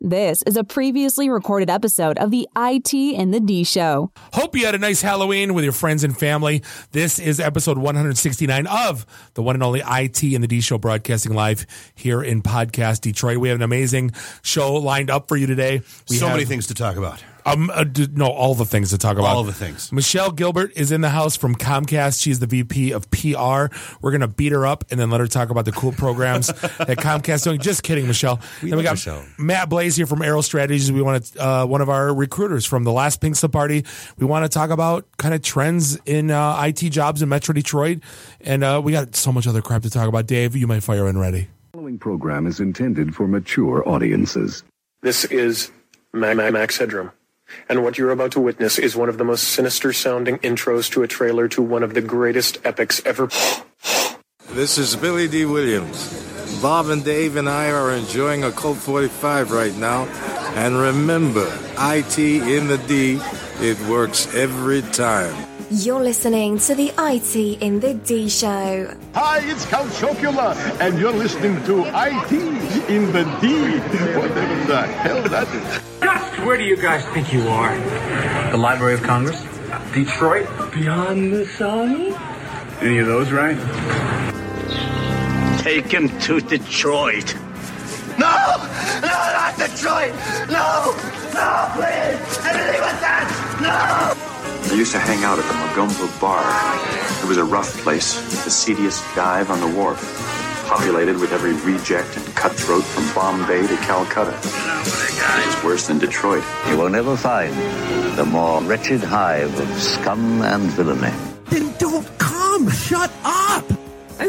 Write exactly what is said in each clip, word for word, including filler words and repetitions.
This is a previously recorded episode of the I T and the D Show. Hope you had a nice Halloween with your friends and family. This is episode one sixty-nine of the one and only I T and the D Show, broadcasting live here in Podcast Detroit. We have an amazing show lined up for you today. We so have, many things to talk about. Um, uh, d- no, all the things to talk about. All the things. Michelle Gilbert is in the house from Comcast. She's the V P of P R. We're going to beat her up and then let her talk about the cool programs that Comcast is doing. Just kidding, Michelle. We then we got Michelle. Matt Blaze here from Aero Strategies. We want to, uh, one of our recruiters from the last Pink Slip Party. We want to talk about kind of trends in uh, I T jobs in Metro Detroit. And uh, we got so much other crap to talk about. Dave, you might fire in ready. The following program is intended for mature audiences. This is Max Headroom. And what you're about to witness is one of the most sinister-sounding intros to a trailer to one of the greatest epics ever. This is Billy D. Williams. Bob and Dave and I are enjoying a Colt forty-five right now. And remember, I T in the D, it works every time. You're listening to the I T in the D Show. Hi, it's Count Chocula, and you're listening to I T in the D. Whatever the hell that is. Just where do you guys think you are? The Library of Congress? Detroit? Beyond the sun? Any of those right? Take him to Detroit. No! No, not Detroit! No! No, please! Anything with that! No! I used to hang out at the Magumbo Bar. It was a rough place, the seediest dive on the wharf, populated with every reject and cutthroat from Bombay to Calcutta. It's worse than Detroit. You will never find the more wretched hive of scum and villainy. Then don't come! Shut up! I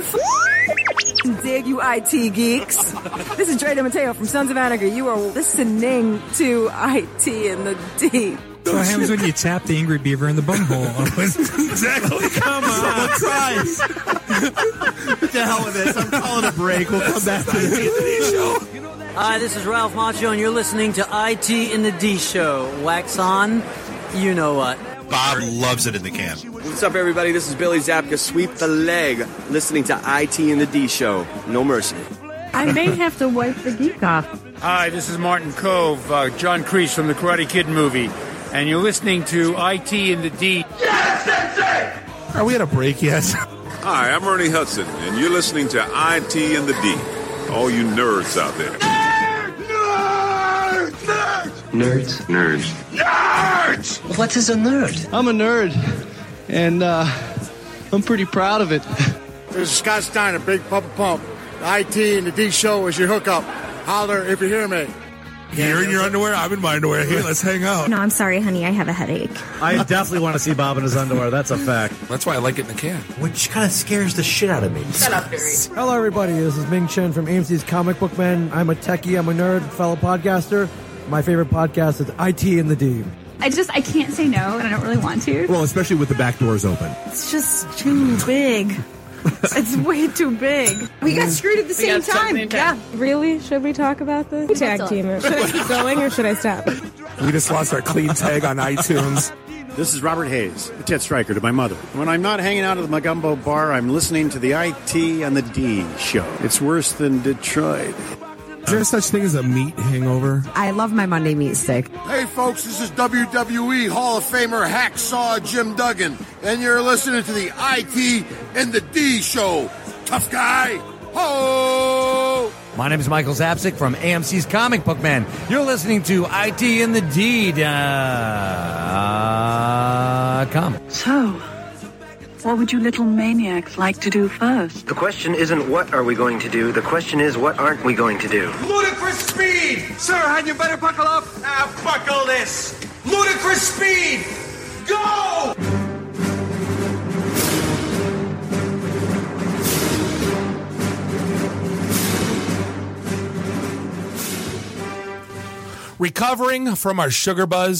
f- dig you I T geeks. This is Dre DeMatteo from Sons of Anarchy. You are listening to I T in the D. So what happens when you tap the angry beaver in the bunghole? Exactly. Come on. Christ. What the hell with this? I'm calling a break. We'll come back to the show. Hi, this is Ralph Macchio, and you're listening to I T in the D Show. Wax on, you know what. Bob loves it in the can. What's up, everybody? This is Billy Zapka. Sweep the leg. Listening to I T in the D Show. No mercy. I may have to wipe the geek off. Hi, this is Martin Cove, uh, John Kreese from the Karate Kid movie. And you're listening to I T in the D. Yes, Sensei! Are we at a break yet? Hi, I'm Ernie Hudson, and you're listening to I T in the D. All you nerds out there. Nerds! Nerds! Nerds. Nerds! Nerds! What is a nerd? I'm a nerd, and uh, I'm pretty proud of it. This is Scott Steiner, Big Papa Pump. The I T and the D Show is your hookup. Holler if you hear me. You're in your underwear, I'm in my underwear. Hey, let's hang out. No, I'm sorry, honey. I have a headache. I definitely want to see Bob in his underwear. That's a fact. That's why I like it in the can. Which kind of scares the shit out of me. Shut up, Barry. Hello, everybody. This is Ming Chen from A M C's Comic Book Man. I'm a techie. I'm a nerd, fellow podcaster. My favorite podcast is I T in the D. I just, I can't say no, and I don't really want to. Well, especially with the back doors open. It's just too big. It's way too big. We got screwed at the We same got time. time. Yeah. Really? Should we talk about this? Tag team it. Should I keep going or should I stop? We just lost our clean tag on iTunes. This is Robert Hayes, a Ted Stryker to my mother. When I'm not hanging out at the Magumbo Bar, I'm listening to the I T and the D Show. It's worse than Detroit. Is there such thing as a meat hangover? I love my Monday meat stick. Hey, folks, this is W W E Hall of Famer Hacksaw Jim Duggan, and you're listening to the I T and the D Show. Tough guy. Ho! My name is Michael Zapsik from A M C's Comic Book Man. You're listening to I T and the D. Uh, com. So, what would you little maniacs like to do first? The question isn't what are we going to do. The question is what aren't we going to do. Ludicrous speed! Sir, had you better buckle up? Ah, buckle this! Ludicrous speed! Go! Recovering from our sugar buzz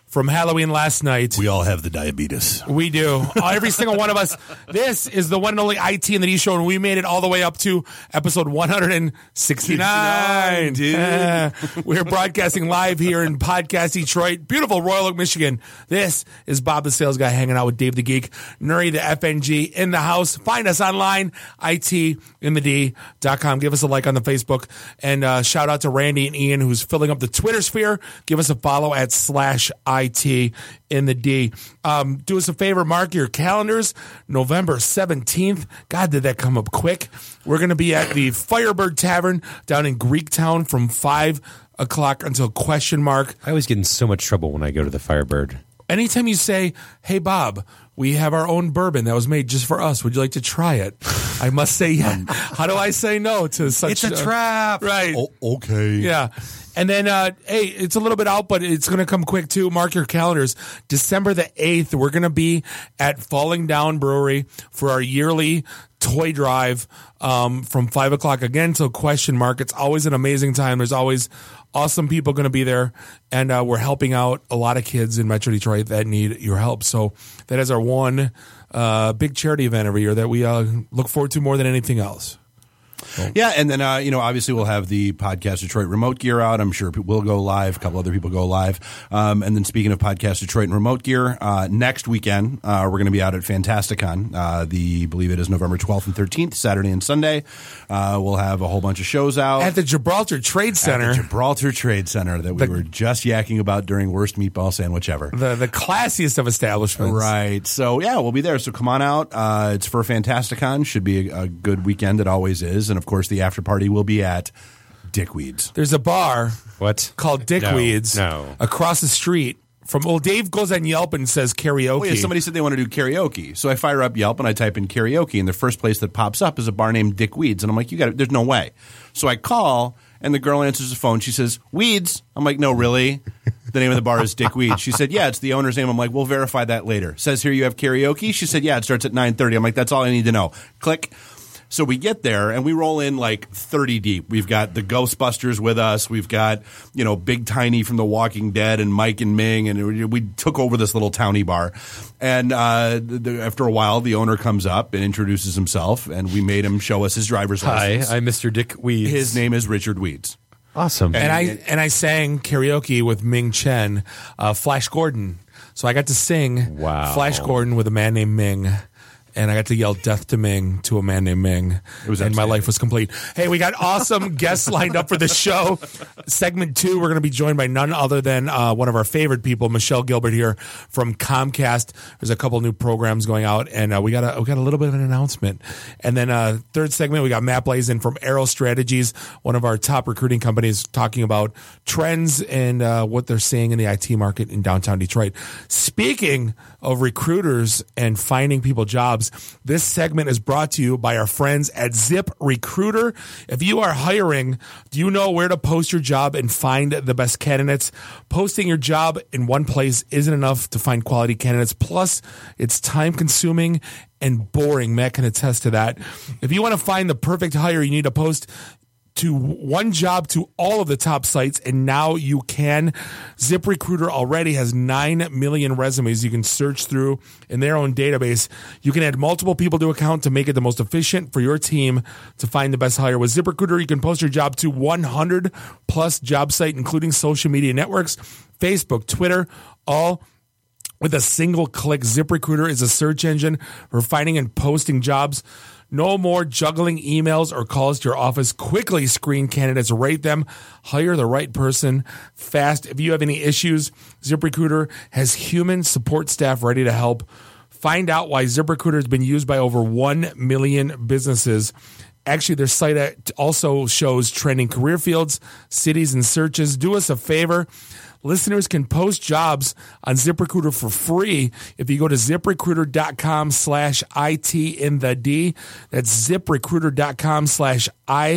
from Halloween last night. We all have the diabetes. We do. Every single one of us. This is the one and only I T and the D show, and we made it all the way up to episode one hundred sixty-nine. Dude. Uh, we're broadcasting live here in Podcast Detroit, beautiful Royal Oak, Michigan. This is Bob the Sales Guy hanging out with Dave the Geek, Nuri the F N G in the house. Find us online, I T in the D dot com. Give us a like on the Facebook, and uh, shout out to Randy and Ian, who's filling up the Twitter sphere. Give us a follow at slash I T in the D. Um, do us a favor, mark your calendars. November seventeenth. God, did that come up quick. We're going to be at the Firebird Tavern down in Greektown from five o'clock until question mark. I always get in so much trouble when I go to the Firebird. Anytime you say, hey, Bob, we have our own bourbon that was made just for us. Would you like to try it? I must say yes. How do I say no to such It's a uh, trap. Right. Oh, okay. Yeah. And then, uh, hey, it's a little bit out, but it's going to come quick too. Mark your calendars. December the eighth, we're going to be at Falling Down Brewery for our yearly toy drive um, from five o'clock again till question mark. It's always an amazing time. There's always awesome people going to be there. And uh, we're helping out a lot of kids in Metro Detroit that need your help. So that is our one uh, big charity event every year that we uh, look forward to more than anything else. So. Yeah, and then, uh, you know, obviously we'll have the Podcast Detroit remote gear out. I'm sure we'll go live. A couple other people go live. Um, and then speaking of Podcast Detroit and remote gear, uh, next weekend uh, we're going to be out at Fantasticon. Uh, the, I believe it is November twelfth and thirteenth, Saturday and Sunday. Uh, we'll have a whole bunch of shows out. At the Gibraltar Trade Center. At the Gibraltar Trade Center that we the, were just yakking about during Worst Meatball Sandwich Ever. The, the classiest of establishments. Right. So, yeah, we'll be there. So come on out. Uh, it's for Fantasticon. Should be a, a good weekend. It always is. And, of course, the after party will be at Dickweeds. There's a bar what called Dickweeds no, no. across the street from. Well, Dave goes on Yelp and says karaoke. Oh, yeah, somebody said they want to do karaoke, so I fire up Yelp and I type in karaoke, and the first place that pops up is a bar named Dickweeds, and I'm like, you got it. There's no way. So I call, and the girl answers the phone. She says, Weeds. I'm like, no, really? The name of the bar is Dickweeds. She said, yeah, it's the owner's name. I'm like, we'll verify that later. Says here you have karaoke. She said, yeah, it starts at nine thirty. I'm like, that's all I need to know. Click. So we get there and we roll in like thirty deep. We've got the Ghostbusters with us. We've got, you know, Big Tiny from The Walking Dead and Mike and Ming. And we took over this little towny bar. And uh, the, after a while, the owner comes up and introduces himself. And we made him show us his driver's Hi, license. I'm Mister Dick Weeds. His name is Richard Weeds. Awesome. And, and I and I sang karaoke with Ming Chen, uh, Flash Gordon. So I got to sing wow. Flash Gordon with a man named Ming. And I got to yell death to Ming to a man named Ming. It was and my life was complete. Hey, we got awesome guests lined up for the show. Segment two, we're going to be joined by none other than uh, one of our favorite people, Michelle Gilbert here from Comcast. There's a couple new programs going out, and uh, we got a we got a little bit of an announcement. And then uh, third segment, we got Matt Blazin from Arrow Strategies, one of our top recruiting companies, talking about trends and uh, what they're seeing in the I T market in downtown Detroit. Speaking of recruiters and finding people jobs, this segment is brought to you by our friends at ZipRecruiter. If you are hiring, do you know where to post your job and find the best candidates? Posting your job in one place isn't enough to find quality candidates. Plus, it's time consuming and boring. Matt can attest to that. If you want to find the perfect hire, you need to post to one job to all of the top sites, and now you can. ZipRecruiter already has nine million resumes you can search through in their own database. You can add multiple people to account to make it the most efficient for your team to find the best hire. With ZipRecruiter, you can post your job to one hundred plus job site, including social media networks, Facebook, Twitter, all with a single click. ZipRecruiter is a search engine for finding and posting jobs. No more juggling emails or calls to your office. Quickly screen candidates, rate them, hire the right person fast. If you have any issues, ZipRecruiter has human support staff ready to help. Find out why ZipRecruiter has been used by over one million businesses. Actually, their site also shows trending career fields, cities, and searches. Do us a favor. Listeners can post jobs on ZipRecruiter for free if you go to ZipRecruiter.com slash IT in the D. That's ZipRecruiter.com slash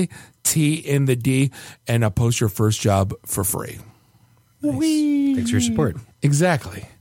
IT in the D, and uh, post your first job for free. Nice. Thanks for your support. Exactly.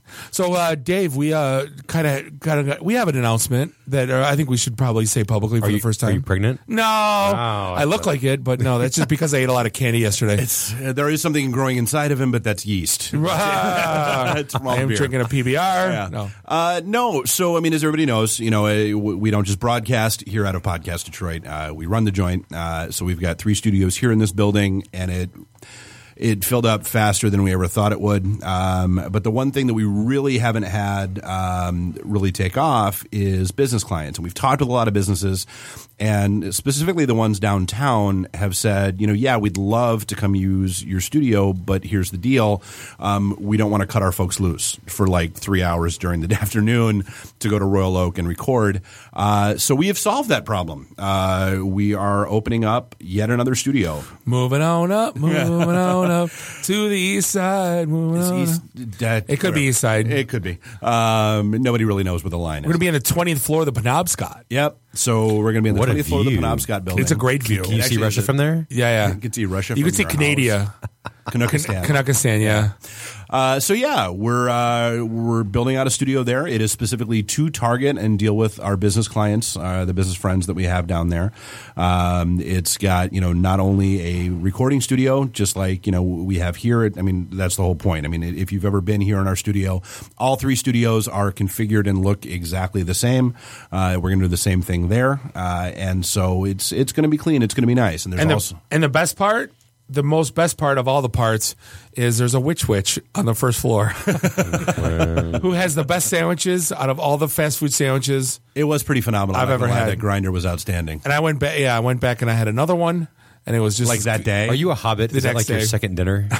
So, uh, Dave, we uh, kind of kind of we have an announcement that uh, I think we should probably say publicly for Are the you, first time. Are you pregnant? No, Oh, I look like it, but no, that's just because I ate a lot of candy yesterday. It's, uh, there is something growing inside of him, but that's yeast. Ah, It's I am beer. drinking a P B R. Yeah. No. Uh, no. So, I mean, as everybody knows, you know, uh, w- we don't just broadcast here out of Podcast Detroit. Uh, we run the joint. Uh, so we've got three studios here in this building, and it it filled up faster than we ever thought it would. Um, but the one thing that we really haven't had um, really take off is business clients. And we've talked with a lot of businesses, and specifically the ones downtown have said, you know, yeah, we'd love to come use your studio, but here's the deal. Um, we don't want to cut our folks loose for like three hours during the afternoon to go to Royal Oak and record. Uh, so we have solved that problem. Uh, we are opening up yet another studio. Moving on up, moving on up to the east side. Moving on East, up. that, It could be east side. It could be. Um, nobody really knows where the line We're is. going to be on the twentieth floor of the Penobscot. Yep. So we're going to be on the What a twentieth floor of the view. Penobscot building. It's a great view. Can you It see actually Russia is. from there? Yeah, yeah. You can see Russia You from can see your Canada. house. Canuckistan. Canuckistan, yeah. Uh, so yeah, we're uh, we're building out a studio there. It is specifically to target and deal with our business clients, uh, the business friends that we have down there. Um, it's got, you know, not only a recording studio, just like, you know, we have here. I mean, that's the whole point. I mean, if you've ever been here in our studio, all three studios are configured and look exactly the same. Uh, we're going to do the same thing there, uh, and so it's it's going to be clean. It's going to be nice. And there's And the, also and the best part, the most best part of all the parts is there's a witch witch on the first floor who has the best sandwiches out of all the fast food sandwiches. It was pretty phenomenal. I've I'm not ever gonna lie, had. That grinder was outstanding. And I went back, yeah, I went back and I had another one, and it was just Like that day? Are you a hobbit? The Is that next like your day. second dinner?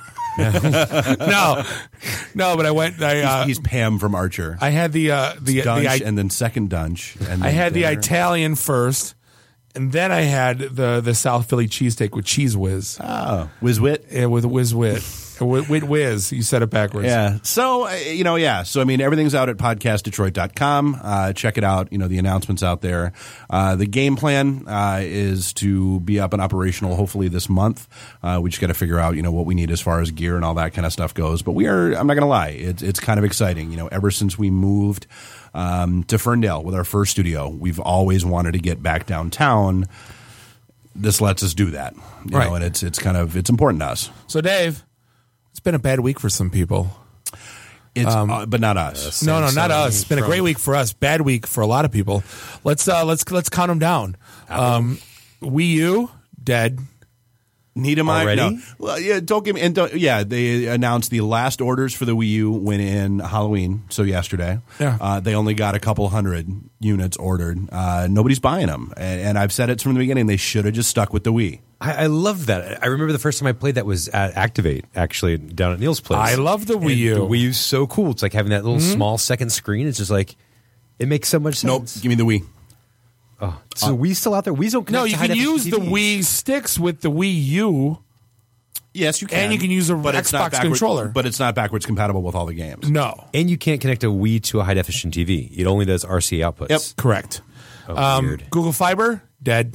no, no, but I went. I, uh, he's, he's Pam from Archer. I had the uh, the It's Dunch, the, and then second Dunch. And I then had the dinner. Italian first, and then I had the the South Philly cheesesteak with cheese whiz. Oh, Whiz Wit? Yeah, with whiz wit. Wit wit whiz. You said it backwards. Yeah. So, uh, you know, yeah. So, I mean, everything's out at podcast detroit dot com. Uh, check it out. You know, the announcement's out there. Uh, the game plan uh, is to be up and operational hopefully this month. Uh, we just got to figure out, you know, what we need as far as gear and all that kind of stuff goes. But we are, I'm not going to lie, it's, it's kind of exciting. You know, ever since we moved um, to Ferndale with our first studio, we've always wanted to get back downtown. This lets us do that. You Right. know, and it's, it's kind of, it's important to us. So, Dave, it's been a bad week for some people. It's, Um, uh, but not us. No, no, not us. It's been a great week for us. Bad week for a lot of people. Let's uh, let's let's count them down. Um, Wii U dead. Need them already? Already? No. Well, yeah. Don't give me. And don't, yeah, they announced the last orders for the Wii U went in Halloween, so yesterday. Yeah. Uh, they only got a couple hundred units ordered. Uh, nobody's buying them, and, and I've said it from the beginning. They should have just stuck with the Wii. I, I love that. I remember the first time I played that was at Activate, actually, down at Neil's place. I love the Wii And U. The Wii U's so cool. It's like having that little Mhm. small second screen. It's just like, it makes so much Nope. sense. Give me the Wii. Oh, so the Wii's still out there? Wii's don't No, connect you to can high-definition use the T Vs. Wii sticks with the Wii U. Yes, you can. And you can use a but it's not Xbox backward- controller. But it's not backwards compatible with all the games. No. And you can't connect a Wii to a high definition T V. It only does R C A outputs. Yep. Correct. Oh, um, weird. Google Fiber dead.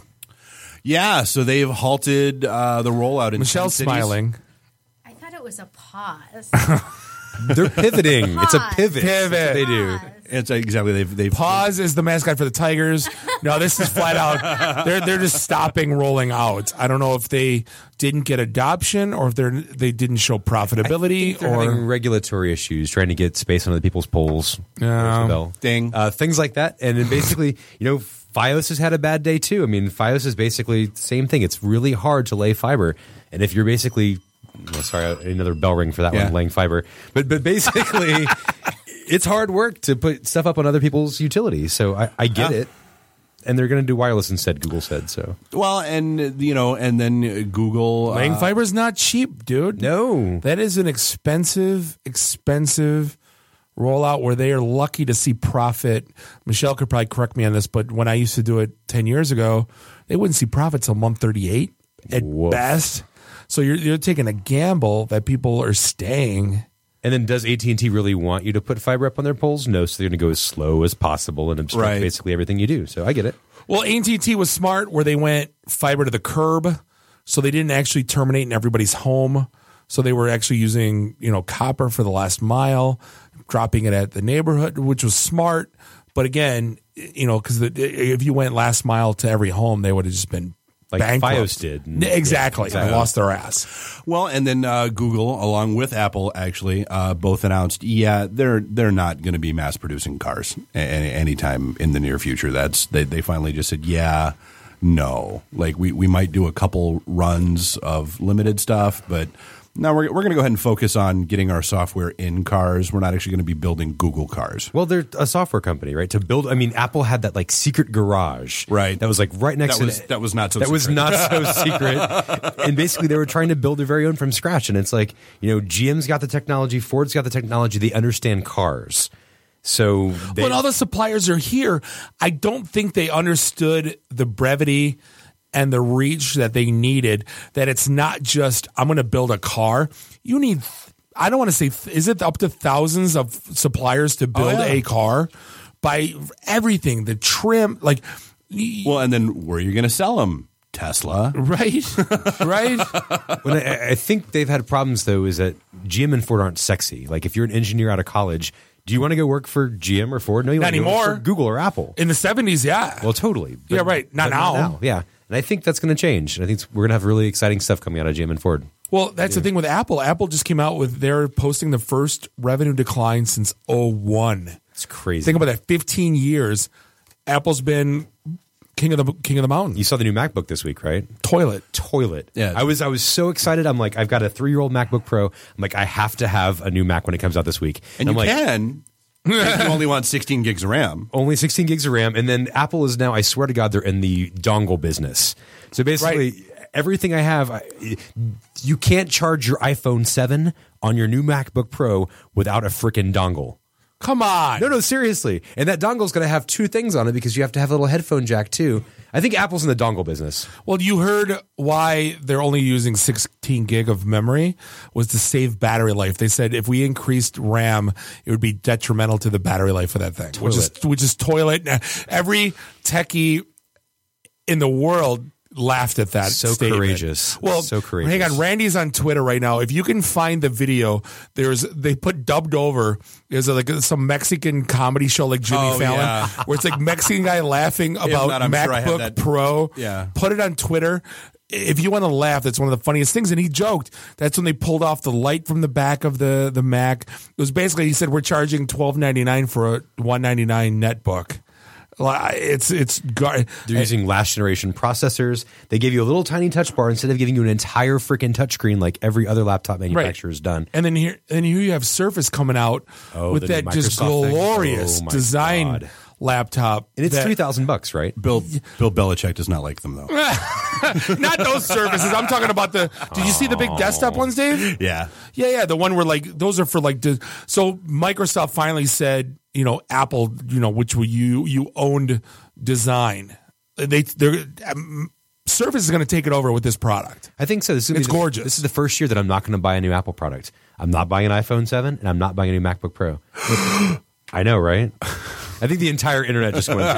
Yeah, so they've halted uh, the rollout in Michelle's ten cities. smiling. I thought it was a pause. They're pivoting. It's a pivot. Pivot. That's what they do. It's exactly they've they've Pause is the mascot for the Tigers. No, this is flat out. They're they're just stopping rolling out. I don't know if they didn't get adoption or if they are they didn't show profitability They're or having regulatory issues, trying to get space on other people's polls. Yeah. There's the bell. Ding. Uh, things like that. And then basically, you know, Fios has had a bad day too. I mean, Fios is basically the same thing. It's really hard to lay fiber. And if you're basically, well, sorry, another bell ring for that Yeah. one, laying fiber. But but basically, it's hard work to put stuff up on other people's utilities. So I, I get Yeah. it. And they're going to do wireless instead, Google said. So Well, and you know, and then Google laying uh, fiber is not cheap, dude. No. That is an expensive, expensive rollout where they are lucky to see profit. Michelle could probably correct me on this, but when I used to do it ten years ago, they wouldn't see profit till month thirty-eight at Woof. best. So you're you're taking a gamble that people are staying. And then does A T and T really want you to put fiber up on their poles? No, so they're going to go as slow as possible and obstruct Right. basically everything you do. So I get it. Well, A T and T was smart where they went fiber to the curb, so they didn't actually terminate in everybody's home. So they were actually using, you know, copper for the last mile, dropping it at the neighborhood, which was smart. But again, you know, because if you went last mile to every home, they would have just been like bankrupt. Fios did. Exactly. Yeah, exactly. exactly. Lost their ass. Well, and then uh, Google, along with Apple, actually, uh, both announced, yeah, they're they're not going to be mass producing cars a- any anytime in the near future. That's they they finally just said, yeah, no, like we we might do a couple runs of limited stuff, but. No, we're, we're going to go ahead and focus on getting our software in cars. We're not actually going to be building Google cars. Well, they're a software company, right? To build, I mean, Apple had that like secret garage, right? That was like right next that to was, the, that was not so. That secret. was not so secret. And basically, they were trying to build their very own from scratch. And it's like, you know, G M's got the technology, Ford's got the technology. They understand cars. So they, when all the suppliers are here, I don't think they understood the brevity and the reach that they needed, that it's not just, I'm going to build a car. You need, I don't want to say, is it up to thousands of suppliers to build oh, yeah. a car? By everything, the trim, like. Well, and then where are you going to sell them? Tesla. Right, right. When I, I think they've had problems, though, is that G M and Ford aren't sexy. Like, if you're an engineer out of college, do you want to go work for G M or Ford? No, you Not want to go anymore. work for Google or Apple. In the seventies, yeah. Well, totally. Yeah, right. Not but now. Not now. Yeah. And I think that's going to change. And I think we're going to have really exciting stuff coming out of G M and Ford. Well, that's yeah. the thing with Apple. Apple just came out with, they're posting the first revenue decline since oh one. It's crazy. Think about that. fifteen years, Apple's been king of the king of the mountain. You saw the new MacBook this week, right? Toilet. Toilet. Yeah. I was I was so excited. I'm like, I've got a three-year-old MacBook Pro. I'm like, I have to have a new Mac when it comes out this week. And, and you I'm like, can. If you only want sixteen gigs of RAM. Only sixteen gigs of RAM. And then Apple is now, I swear to God, they're in the dongle business. So basically, right. everything I have, I, you can't charge your iPhone seven on your new MacBook Pro without a freaking dongle. Come on. No, no, seriously. And that dongle's going to have two things on it because you have to have a little headphone jack too. I think Apple's in the dongle business. Well, you heard why they're only using sixteen gig of memory was to save battery life. They said if we increased RAM, it would be detrimental to the battery life of that thing, Toilet. which is which is toilet. Every techie in the world laughed at that. So statement. courageous. Well, so courageous. Hang on, Randy's on Twitter right now. If you can find the video, there's they put dubbed over. There's like some Mexican comedy show like Jimmy oh, Fallon, yeah. where it's like Mexican guy laughing about not, MacBook sure Pro. Yeah. Put it on Twitter. If you want to laugh, that's one of the funniest things. And he joked that's when they pulled off the light from the back of the the Mac. It was basically he said we're charging twelve ninety-nine for a one ninety-nine netbook. It's it's gar- They're using last generation processors. They gave you a little tiny touch bar instead of giving you an entire freaking touchscreen like every other laptop manufacturer has done. And then here and here you have Surface coming out oh, with that just Microsoft glorious oh, design God. laptop. And it's that, three thousand bucks, right? Bill Bill Belichick does not like them though. Not those Surfaces. I'm talking about the. Did you see the big desktop ones, Dave? Yeah, yeah, yeah. The one where like those are for like. So Microsoft finally said, you know, Apple, you know, which you you owned design. They they're. Um, Surface is going to take it over with this product. I think so. This is it's the, gorgeous. This is the first year that I'm not going to buy a new Apple product. I'm not buying an iPhone seven, and I'm not buying a new MacBook Pro. I know, right? I think the entire internet just went.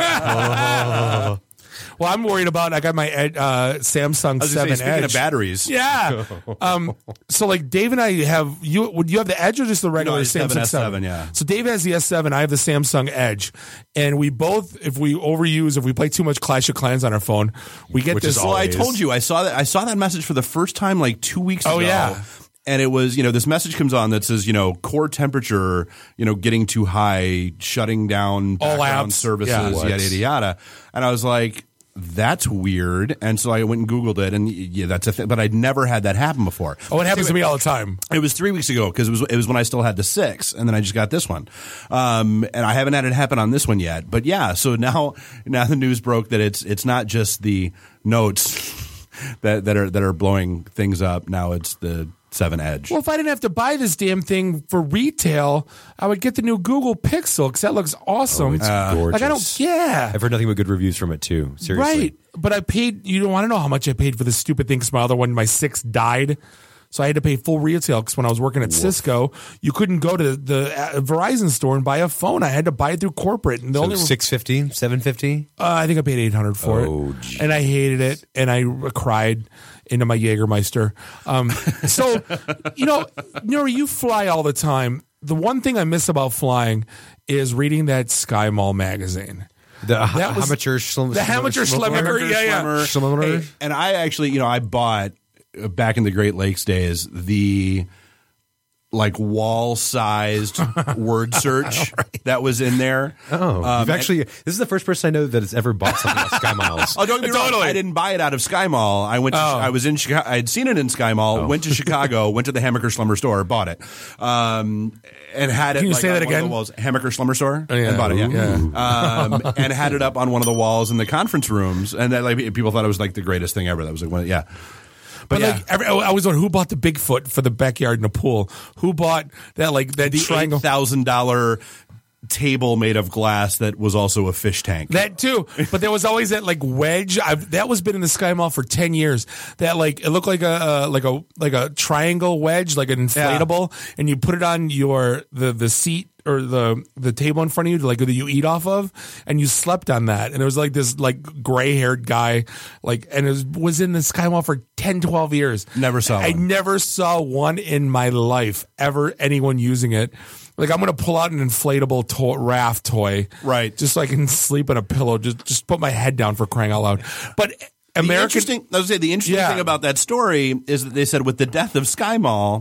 Oh. Well, I'm worried about. I got my uh, Samsung seven say, speaking Edge. of batteries, yeah. um, so like Dave and I have you. Would you have the Edge or just the regular no, Samsung S seven? Yeah. So Dave has the S seven. I have the Samsung Edge, and we both, if we overuse, if we play too much Clash of Clans on our phone, we get Which this. Is well, I told you, I saw that. I saw that message for the first time like two weeks oh, ago. Oh yeah. And it was, you know, this message comes on that says, you know, core temperature, you know, getting too high, shutting down background apps. services, Yeah, yada, yada, yada. And I was like, that's weird. And so I went and Googled it, and yeah, that's a thing. But I'd never had that happen before. Oh, it happens to me all the time. It was three weeks ago because it was it was when I still had the six, and then I just got this one. Um, and I haven't had it happen on this one yet. But yeah, so now now the news broke that it's it's not just the Notes that that are that are blowing things up. Now it's the seven Edge. Well, if I didn't have to buy this damn thing for retail, I would get the new Google Pixel because that looks awesome. Oh, it's uh, gorgeous. Like I don't, yeah. I've heard nothing but good reviews from it too. Seriously, right? But I paid. You don't want to know how much I paid for this stupid thing because my other one, my six, died. So I had to pay full retail because when I was working at Woof. Cisco, you couldn't go to the uh, Verizon store and buy a phone. I had to buy it through corporate. And the so only six fifty, seven fifty. Uh, I think I paid eight hundred for oh, it, geez. and I hated it, and I cried into my Jägermeister. Um, so you know, Nuri, you fly all the time. The one thing I miss about flying is reading that Sky Mall magazine. The that was, amateur schlim- the amateur schlimmer, yeah, yeah. Schlimmer. Hey, and I actually, you know, I bought uh, back in the Great Lakes days the like wall-sized word search right. that was in there. Oh, um, you've actually, this is the first person I know that has ever bought something at Sky Miles. Oh, don't get me wrong. Totally. I didn't buy it out of Sky Mall. I went. To, oh. I was in Chicago. I had seen it in Sky Mall. Oh. Went to Chicago. Went to the Hammaker Slumber store. Bought it. Um, and had it. Can you like, say that on again? One of the walls. Hammaker Slumber store. Oh, yeah. And bought it. Yeah. yeah. Um, and had it up on one of the walls in the conference rooms. And that, like, people thought it was like the greatest thing ever. That was like one. Yeah. But, but yeah. like, every, I was wondering who bought the Bigfoot for the backyard in the pool. Who bought that like that the triangle eight thousand dollar table made of glass that was also a fish tank? That too. But there was always that like wedge. I've, that was been in the Sky Mall for ten years. That like it looked like a uh, like a like a triangle wedge, like an inflatable, yeah. and you put it on your the the seat. Or the the table in front of you, like that you eat off of, and you slept on that. And it was like this like gray haired guy, like, and it was, was in the Sky Mall for ten, twelve years. Never saw. I one. never saw one in my life ever. Anyone using it. Like I'm gonna pull out an inflatable to- raft toy, right? Just so I can sleep on a pillow. Just just put my head down for crying out loud. But American, the interesting, I was say the interesting yeah. thing about that story is that they said with the death of Sky Mall,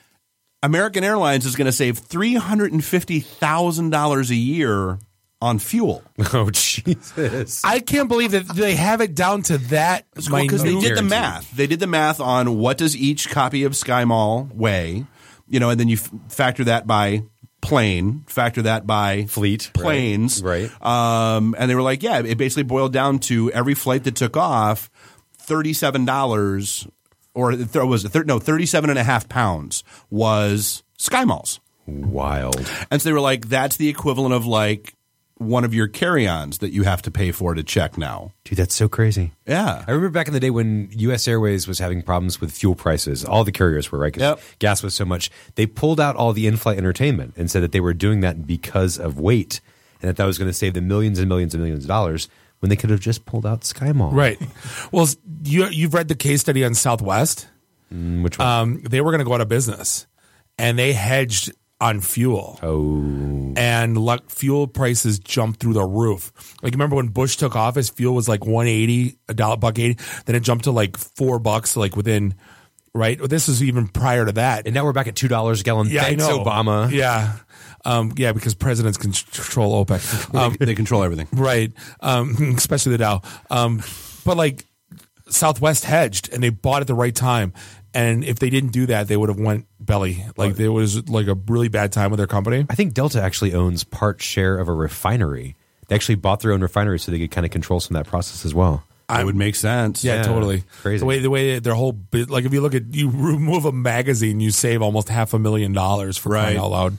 American Airlines is going to save three hundred fifty thousand dollars a year on fuel. Oh, Jesus. I can't believe that they have it down to that. Because they did the math. They did the math on what does each copy of Sky Mall weigh, you know, and then you f- factor that by plane, factor that by fleet, planes. Right. right. Um, and they were like, yeah, it basically boiled down to every flight that took off, thirty-seven dollars or th- was it th- no, thirty-seven and a half pounds was Sky Malls. Wild. And so they were like, that's the equivalent of like one of your carry-ons that you have to pay for to check now. Dude, that's so crazy. Yeah. I remember back in the day when U S Airways was having problems with fuel prices. All the carriers were, right? Because yep. gas was so much. They pulled out all the in-flight entertainment and said that they were doing that because of weight and that that was going to save them millions and millions and millions of dollars when they could have just pulled out Sky Mall. Right. Well, you, you've read the case study on Southwest. Mm, which one? Um, they were going to go out of business, and they hedged on fuel. Oh. And luck, fuel prices jumped through the roof. Like, remember when Bush took office, fuel was like one eighty, a dollar, buck eighty. Then it jumped to like four bucks, like within, right? This is even prior to that. And now we're back at two dollars a gallon. Yeah, Thanks, I know. Obama. Yeah. Um, yeah, because presidents can control OPEC. Um, they, they control everything. Right. Um, especially the Dow. Um, but like Southwest hedged and they bought at the right time. And if they didn't do that, they would have went belly. Like there was like a really bad time with their company. I think Delta actually owns part share of a refinery. They actually bought their own refinery so they could kind of control some of that process as well. It would make sense. Yeah, Yeah, totally. crazy. The way the way their whole bit, like if you look at you remove a magazine, you save almost half a million dollars for crying Right. out loud.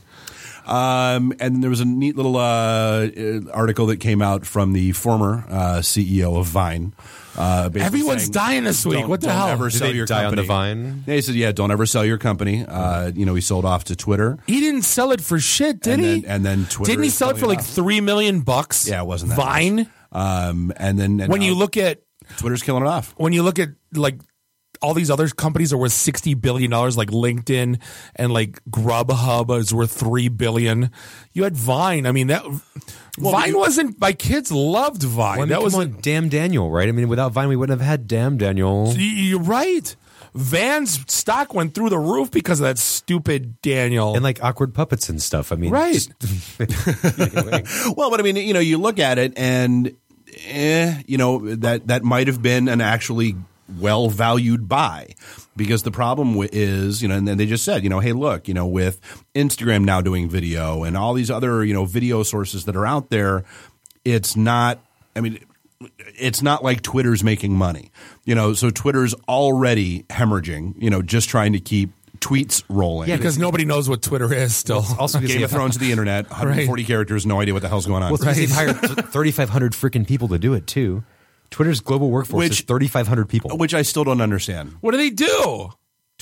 Um, and there was a neat little uh, article that came out from the former uh, C E O of Vine. Uh, basically Everyone's saying, dying this week. Don't, What the don't hell? ever Did sell they your die on company. the Vine? Yeah, he said, yeah, don't ever sell your company. Uh, you know, he sold off to Twitter. He didn't sell it for shit, did and he? Then, and then Twitter. Didn't he is sell it for selling like off. three million bucks? Yeah, it wasn't that Vine. much. Um, and then and when now you look at Twitter's killing it off. when you look at like all these other companies are worth sixty billion dollars, like LinkedIn and like Grubhub is worth three billion dollars. You had Vine. I mean, that Well, Vine you- wasn't. My kids loved Vine. Well, I mean, that come was on, Damn Daniel, right? I mean, without Vine, we wouldn't have had Damn Daniel. You're right. Van's stock went through the roof because of that stupid Daniel. And like awkward puppets and stuff. I mean, Right. just- anyway. Well, but I mean, you know, you look at it and, eh, you know, that, that might have been an actually well valued buy, because the problem wi- is, you know, and then they just said, you know, hey, look, you know, with Instagram now doing video and all these other, you know, video sources that are out there, it's not, I mean, it's not like Twitter's making money, you know, so Twitter's already hemorrhaging, you know, just trying to keep tweets rolling. yeah, because nobody knows what Twitter is still. Also, because Game they of have- Thrones to the internet, one hundred forty characters, no idea what the hell's going on. Well, right. They've hired thirty-five hundred freaking people to do it too. Twitter's global workforce Which- is thirty-five hundred people. Which I still don't understand. What do they do?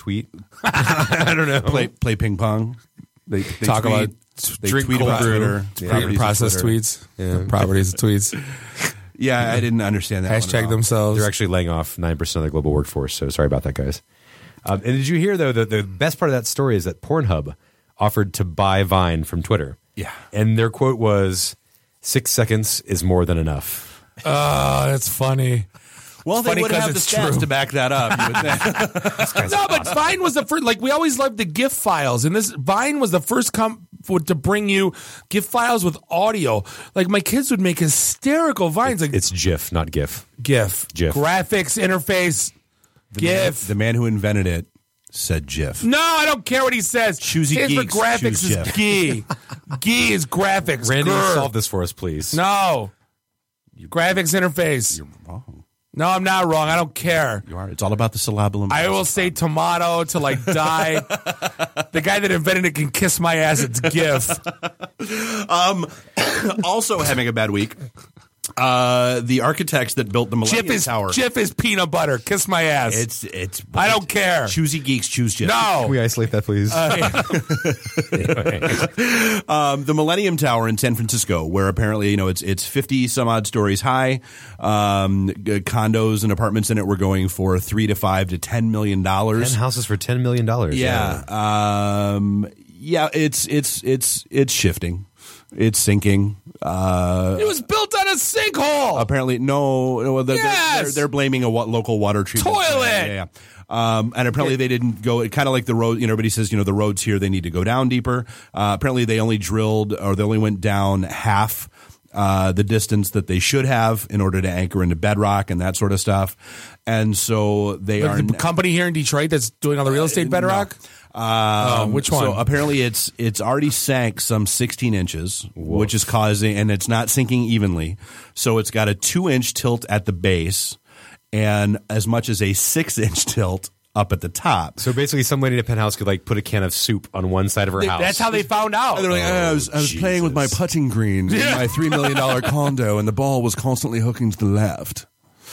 tweet. I don't know. Play play ping pong. They, they Talk tweet, about they drink tweet cold about brew, Twitter. property process Twitter. tweets, yeah. properties of tweets. Yeah, I didn't understand that. Hashtag themselves. They're actually laying off nine percent of the global workforce. So sorry about that, guys. Um, and did you hear though that the best part of that story is that Pornhub offered to buy Vine from Twitter? Yeah, and their quote was, six seconds is more than enough." Oh, that's funny. Well, Funny they would have the it's stats true. to back that up. You would think. No, but Vine was the first. Like we always loved the GIF files, and this Vine was the first com for, to bring you GIF files with audio. Like my kids would make hysterical vines. Like It's GIF, not GIF. GIF, GIF. graphics interface, The GIF. Man, the man who invented it said GIF. No, I don't care what he says. Choosy Stands for geeks, graphics choose is GIF. G. G is graphics. Randy, Grr. solve this for us, please. No, graphics interface. You're wrong. No, I'm not wrong. I don't care. You are. It's all about the syllable. I will say tomato till I die. The guy that invented it can kiss my ass. It's GIF. Um, also having a bad week. Uh, the architects that built the Millennium GIF is Tower. GIF is peanut butter. Kiss my ass. It's it's. I don't care. Choosy geeks choose GIF. No. Can we isolate that, please? um, the Millennium Tower in San Francisco, where apparently you know it's it's fifty some odd stories high. Um, condos and apartments in it were going for three to five to ten million dollars. Ten houses for ten million dollars. Yeah, yeah. Um, yeah. It's it's it's it's shifting. It's sinking. Uh, it was built on a sinkhole. Apparently, no. no they're, Yes! they're, they're blaming a wa- local water treatment Toilet. plant. Yeah, yeah. Um, and apparently they didn't go. Kind of like the road. You know, everybody says you know the roads here they need to go down deeper. Uh, apparently they only drilled or they only went down half uh, the distance that they should have in order to anchor into bedrock and that sort of stuff. And so they Like are the company here in Detroit that's doing all the real estate bedrock. Um, Oh, which one? So apparently it's it's already sank some sixteen inches, which is causing, and it's not sinking evenly. So it's got a two inch tilt at the base, and as much as a six inch tilt up at the top. So basically, some lady in a penthouse could like put a can of soup on one side of her house. That's how they found out. And they're like, I was, I was playing with my putting green in Yeah. my three million dollar condo, and the ball was constantly hooking to the left.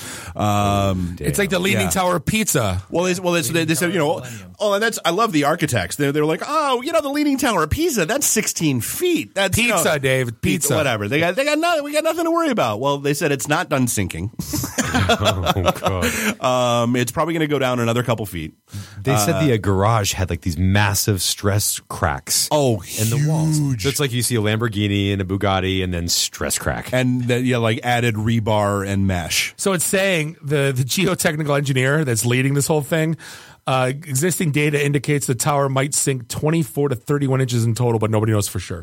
Um, It's like the Leaning yeah. Tower of pizza. Well, it's, well, it's, they, they said, you know, oh, and that's I love the architects. They're they're like, oh, you know, the Leaning Tower of Pisa, that's sixteen feet. That's you Pizza, know, Dave. Pizza. whatever. They got they got nothing. We got nothing to worry about. Well, they said it's not done sinking. Oh, God. Um, it's probably going to go down another couple feet. They said Uh, the uh, garage had like these massive stress cracks. Oh, in the walls. So it's like you see a Lamborghini and a Bugatti and then stress crack. And the, yeah, like added rebar and mesh. So it's saying the, the geotechnical engineer that's leading this whole thing, uh, existing data indicates the tower might sink twenty-four to thirty-one inches in total, but nobody knows for sure.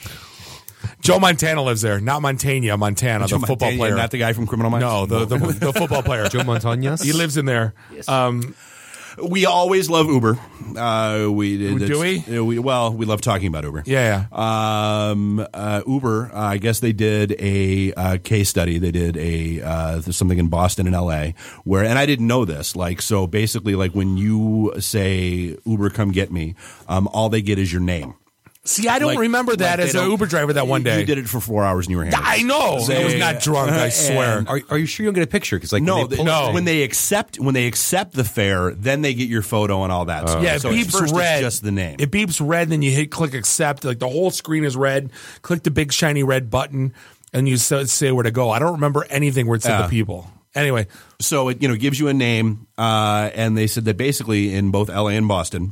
Joe Montana lives there, not Montana, Montana, Joe the football Montana, player. not the guy from Criminal Minds? No, the, the, the football player. Joe Montana? He lives in there. Um, We always love Uber. Uh, we Do we? we? we? Well, we love talking about Uber. Yeah, Um, uh, Uber. Uh, I guess they did a uh, case study. They did a uh, something in Boston and L A where, and I didn't know this. Like, so basically, like when you say Uber, come get me, um, all they get is your name. See, I don't Like- remember that like they as an don't- Uber driver that one day. You did it for four hours and you were hammered. I know. I was not drunk, I swear. And- Are, are you sure you don't get a picture? Because like no, when they they, pull no. it- When they accept when they accept the fare, then they get your photo and all that stuff. Yeah, it so at beeps first red. It's just the name. It beeps red, then you hit click accept. Like the whole screen is red. Click the big shiny red button, and you say, say where to go. I don't remember anything where it said Yeah. the people. Anyway, So it you know gives you a name, uh, and they said that basically in both L A and Boston,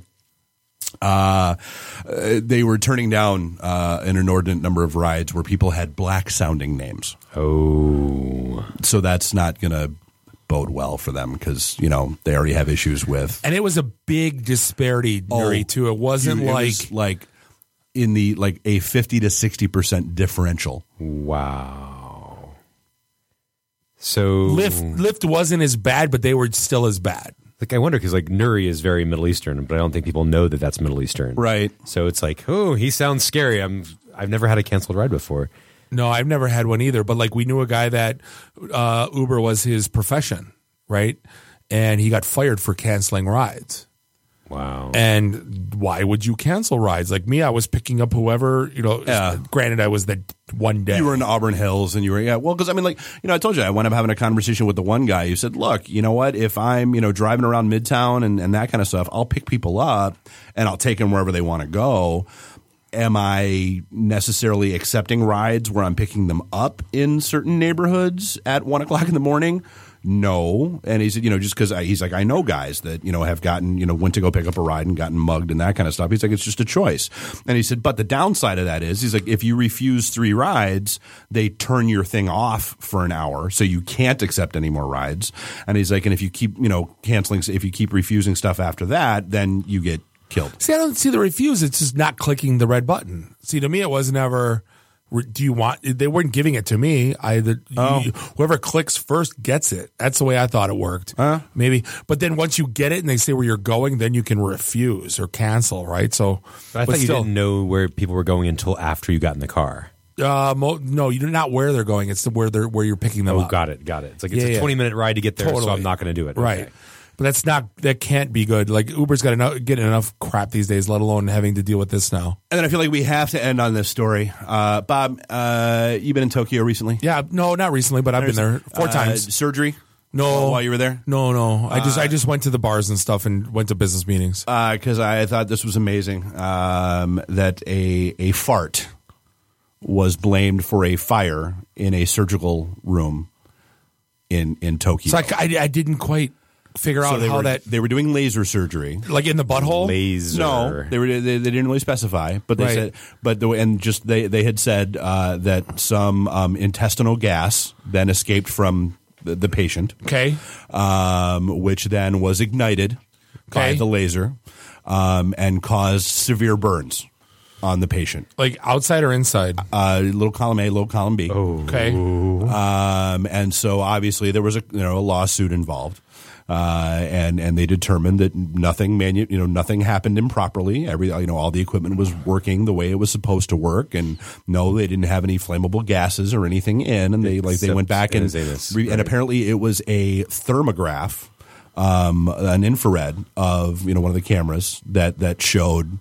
uh, uh, they were turning down uh, an inordinate number of rides where people had black sounding names. Oh, so that's not going to bode well for them because you know they already have issues with. and it was a big disparity, Nuri, too. It wasn't Dude, it like was like in the like a fifty to sixty percent differential. wow. So Lyft. Lyft wasn't as bad, but they were still as bad. Like I wonder because like Nuri is very Middle Eastern, but I don't think people know that that's Middle Eastern, right? So it's like, oh, he sounds scary. I'm I've never had a canceled ride before. No, I've never had one either. But like we knew a guy that uh, Uber was his profession, right? And he got fired for canceling rides. Wow. And why would you cancel rides? Like me, I was picking up whoever, you know, Yeah. granted I was the one day. You were in Auburn Hills and you were, yeah, well, because I mean, like, you know, I told you, I wound up having a conversation with the one guy who said, look, you know what, if I'm, you know, driving around Midtown and, and that kind of stuff, I'll pick people up and I'll take them wherever they want to go. Am I necessarily accepting rides where I'm picking them up in certain neighborhoods at one o'clock in the morning? No. And he said, you know, just because he's like, I know guys that, you know, have gotten, you know, went to go pick up a ride and gotten mugged and that kind of stuff. He's like, it's just a choice. And he said, but the downside of that is, he's like, if you refuse three rides, they turn your thing off for an hour. So you can't accept any more rides. And he's like, and if you keep, you know, canceling, if you keep refusing stuff after that, then you get killed. See, I don't see the refuse. It's just not clicking the red button. See, to me, it was never, do you want, they weren't giving it to me. I, the, Oh. you, whoever clicks first gets it. That's the way I thought it worked. Uh. Maybe. But then once you get it and they say where you're going, then you can refuse or cancel, right? So, But I but thought you still, didn't know where people were going until after you got in the car. Uh, mo- no, you're not where they're going. It's the where they're where you're picking them Oh, up. got it, got it. It's like it's Yeah, a yeah. twenty minute ride to get there, so Totally. I'm not going to do it. Right. Okay. But that's not, that can't be good. Like Uber's got enough, getting enough crap these days, let alone having to deal with this now. And then I feel like we have to end on this story. Uh, Bob, uh, you been in Tokyo recently? Yeah, no, not recently, but I've been there four Uh, times. Surgery? No, While you were there? No, no. I just Uh, I just went to the bars and stuff and went to business meetings. Because I thought this was amazing um, that a a fart was blamed for a fire in a surgical room in in Tokyo. So I, I, I didn't quite figure So out they how were, that, they were doing laser surgery. like in the butthole. Laser. No, they were they, they didn't really specify, but they Right. said, but the, and just they they had said uh, that some um, intestinal gas then escaped from the, the patient, Okay. um, which then was ignited by Okay. the laser um, and caused severe burns on the patient. Like outside or inside? Uh, little column A, little column B. Oh. Okay. Um, and so obviously there was a you know a lawsuit involved. Uh, and and they determined that nothing manu- you know nothing happened improperly. Every you know all the equipment was working the way it was supposed to work, and no, they didn't have any flammable gases or anything in. And they like they Except went back in and his anus, re- and right. apparently it was a thermograph, um, an infrared of you know one of the cameras that that showed